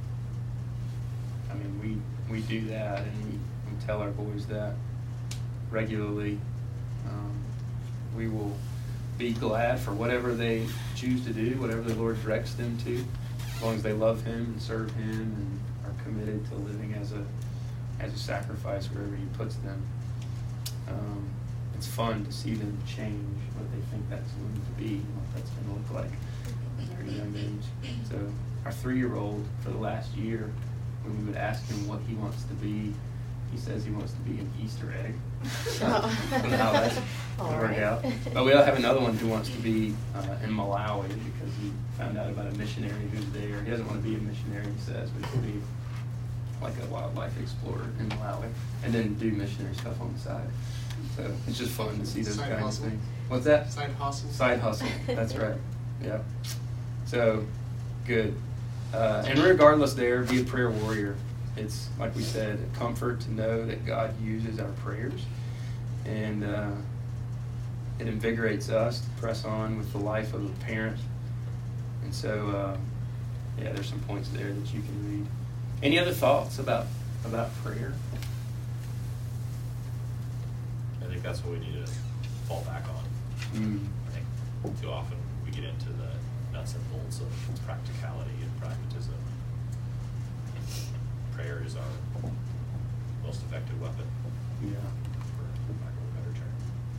I mean, we, we do that, and we, we tell our boys that regularly. Um, we will be glad for whatever they choose to do, whatever the Lord directs them to, as long as they love Him and serve Him and are committed to living as a as a sacrifice wherever He puts them. Um, it's fun to see them change what they think that's going to be, what that's going to look like at a very young age. So our three-year-old, for the last year, when we would ask him what he wants to be, he says he wants to be an Easter egg. Oh. I don't know how that's All going to work right. out. But we all have another one who wants to be uh, in Malawi because he found out about a missionary who's there. He doesn't want to be a missionary, he says, but he wants to be like a wildlife explorer in Malawi and then do missionary stuff on the side. So it's just fun to see those Side kinds hustle. of things. What's that? Side hustle. Side hustle. That's right. Yeah. So good. Uh, and regardless, there, be a prayer warrior. It's, like we said, a comfort to know that God uses our prayers. And uh, it invigorates us to press on with the life of a parent. And so, uh, yeah, there's some points there that you can read. Any other thoughts about about prayer? I think that's what we need to fall back on. Mm. I think too often we get into the nuts and bolts of practicality and pragmatism. Prayer is our most effective weapon, Yeah. for lack of a better term.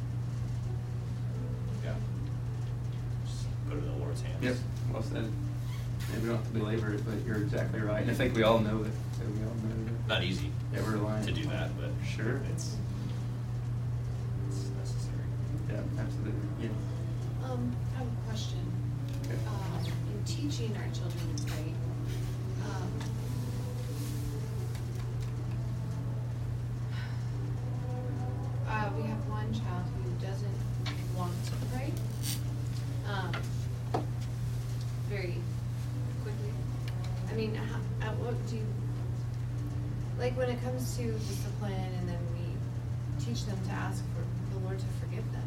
Yeah. Just put it in the Lord's hands. Yep. Well said. Yeah, we don't have to belabor it, but you're exactly right. And I think we all know it. So we all know that. Not easy Yeah, we're relying to do that, but Sure. it's, it's necessary. Yeah, absolutely. Yeah. Um, I have a question. Okay. Um, in teaching our children to pray, um, uh, we have one child who doesn't want to pray, um, very quickly. I mean, how, at what do you, like when it comes to discipline and then we teach them to ask for the Lord to forgive them.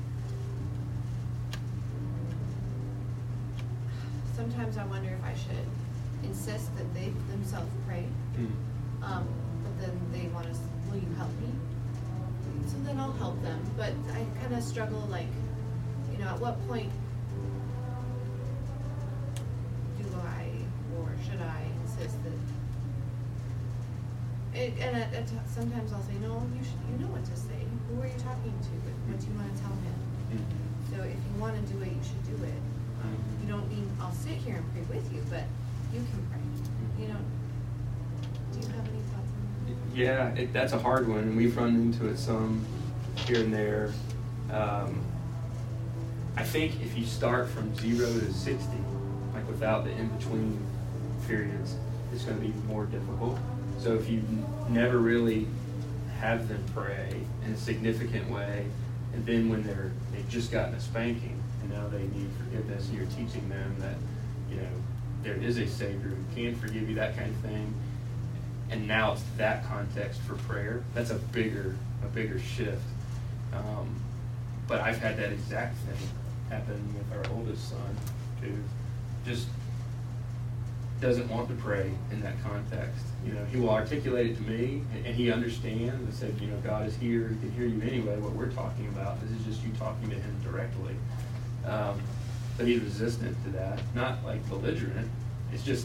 Sometimes I wonder if I should insist that they themselves pray, Mm. um, but then they want to, will you help me? So then I'll help them, but I kind of struggle, like, you know, at what point do I, or should I insist that, it, and at, at, t- sometimes I'll say, no, you should, you know what to say, who are you talking to, what, what do you want to tell him? Mhm. So if you want to do it, you should do it. Mhm. You don't mean I'll sit here and pray with you, but you can pray. You know, do you have any thoughts on that? Yeah, it, that's a hard one, and we've run into it some here and there. Um, I think if you start from zero to sixty, like without the in-between periods, it's going to be more difficult. So if you n- never really have them pray in a significant way, and then when they're they've just gotten a spanking and now they need forgiveness, and you're teaching them that, you know, there is a Savior who can forgive you, that kind of thing. And now it's that context for prayer. That's a bigger, a bigger shift. Um, but I've had that exact thing happen with our oldest son, who just doesn't want to pray in that context. You know, he will articulate it to me, and, and he understands and said, you know, God is here. He can hear you anyway. What we're talking about, this is just you talking to him directly. Um, but he's resistant to that. Not like belligerent. It's just,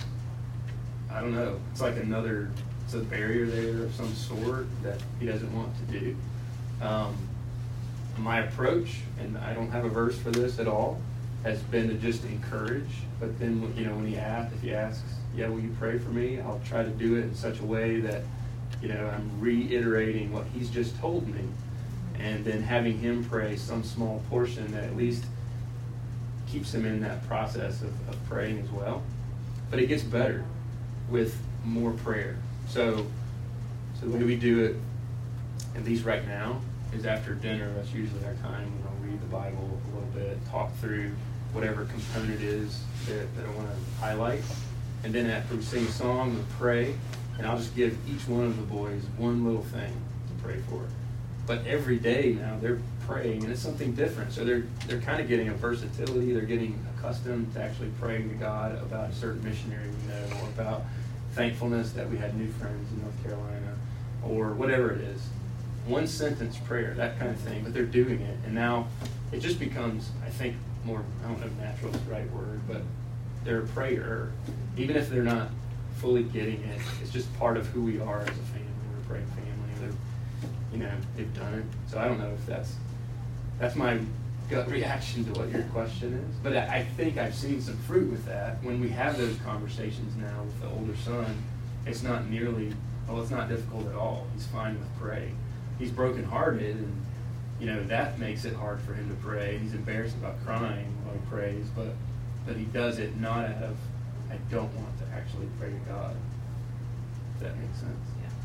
I don't know. It's like another, it's a barrier there of some sort that he doesn't want to do. Um, my approach, and I don't have a verse for this at all, has been to just encourage. But then, you know, when he asks, if he asks, yeah, will you pray for me? I'll try to do it in such a way that, you know, I'm reiterating what he's just told me. And then having him pray some small portion that at least keeps him in that process of, of praying as well. But it gets better with more prayer. So, so the way we do it, at least right now, is after dinner. That's usually our time when I'll read the Bible a little bit, talk through whatever component is that, that I want to highlight. And then after we sing a song, we'll pray, and I'll just give each one of the boys one little thing to pray for. But every day now they're praying, and it's something different. So they're they're kind of getting a versatility. They're getting accustomed to actually praying to God about a certain missionary we know, or about thankfulness that we had new friends in North Carolina, or whatever it is. one sentence prayer, that kind of thing, but they're doing it. And now it just becomes, I think, more, I don't know if natural is the right word, but they're a prayer. Even if they're not fully getting it, it's just part of who we are as a family. We're a praying family. They're, you know, they've done it. So I don't know if that's, that's my gut reaction to what your question is. But I, I think I've seen some fruit with that. When we have those conversations now with the older son, it's not nearly, well, it's not difficult at all. He's fine with praying. He's brokenhearted, and, you know, that makes it hard for him to pray. He's embarrassed about crying while he prays, but, but he does it not out of, I don't want to actually pray to God. If that makes sense.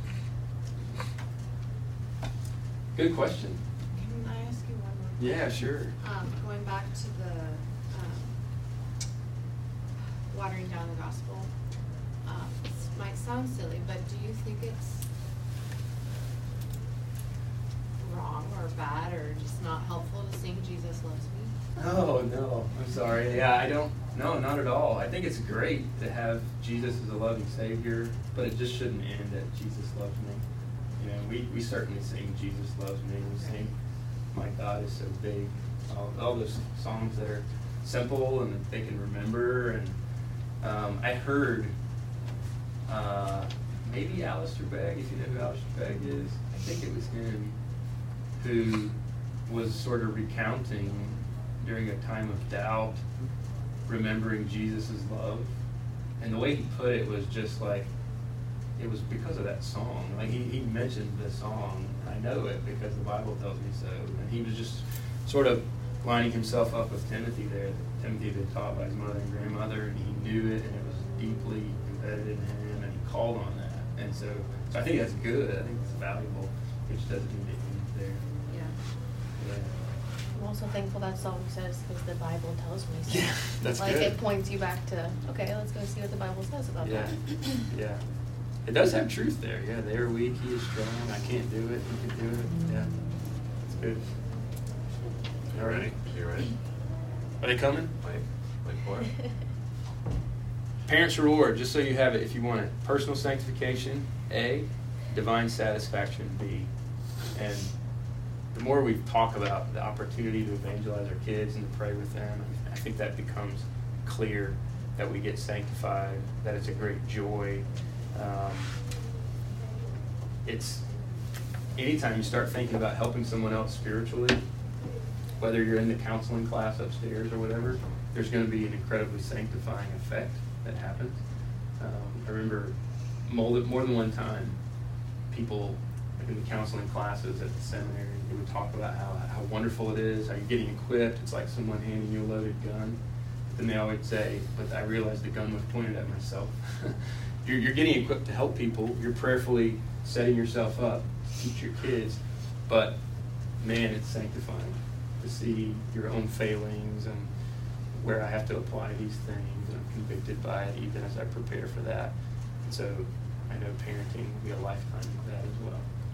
Yeah. Good question. Can I ask you one more? Yeah, sure. Um, going back to the, um, watering down the gospel, um, this might sound silly, but do you think it's wrong or bad or just not helpful to sing Jesus Loves Me? Oh, no, I'm sorry. Yeah, I don't, no, not at all. I think it's great to have Jesus as a loving Savior, but it just shouldn't end at Jesus loves me. You know, we, we certainly sing Jesus loves me. We sing My God is so big. All, all those songs that are simple and that they can remember. And um, I heard uh, maybe Alistair Begg, if you know who Alistair Begg is. I think it was him who was sort of recounting during a time of doubt, remembering Jesus' love. And the way he put it was just like, it was because of that song. Like he, he mentioned the song, and I know it because the Bible tells me so. And he was just sort of lining himself up with Timothy there. Timothy had been taught by his mother and grandmother, and he knew it, and it was deeply embedded in him, and he called on that. And so, so I think that's good. I think it's valuable. It just doesn't need to end there. Yeah. Yeah. I'm also thankful that song says, because the Bible tells me so. Yeah, that's like good. it points you back to, okay, let's go see what the Bible says about Yeah, that. yeah. It does have truth there. Yeah, they are weak, he is strong. I can't do it, he can do it. Yeah, it's good. All right. You ready? Are they coming? Wait, wait for it. Parents' reward, just so you have it if you want it. Personal sanctification, A. Divine satisfaction, B. And the more we talk about the opportunity to evangelize our kids and to pray with them, I think that becomes clear that we get sanctified, that it's a great joy. Um, it's anytime you start thinking about helping someone else spiritually, whether you're in the counseling class upstairs or whatever, there's going to be an incredibly sanctifying effect that happens. Um, I remember more than one time, people in the counseling classes at the seminary, they would talk about how, how wonderful it is, how you're getting equipped. It's like someone handing you a loaded gun. But then they always say, but I realized the gun was pointed at myself. you're, you're getting equipped to help people. You're prayerfully setting yourself up to teach your kids. But, man, it's sanctifying to see your own failings and where I have to apply these things. And I'm convicted by it even as I prepare for that. And so I know parenting will be a lifetime of that as well.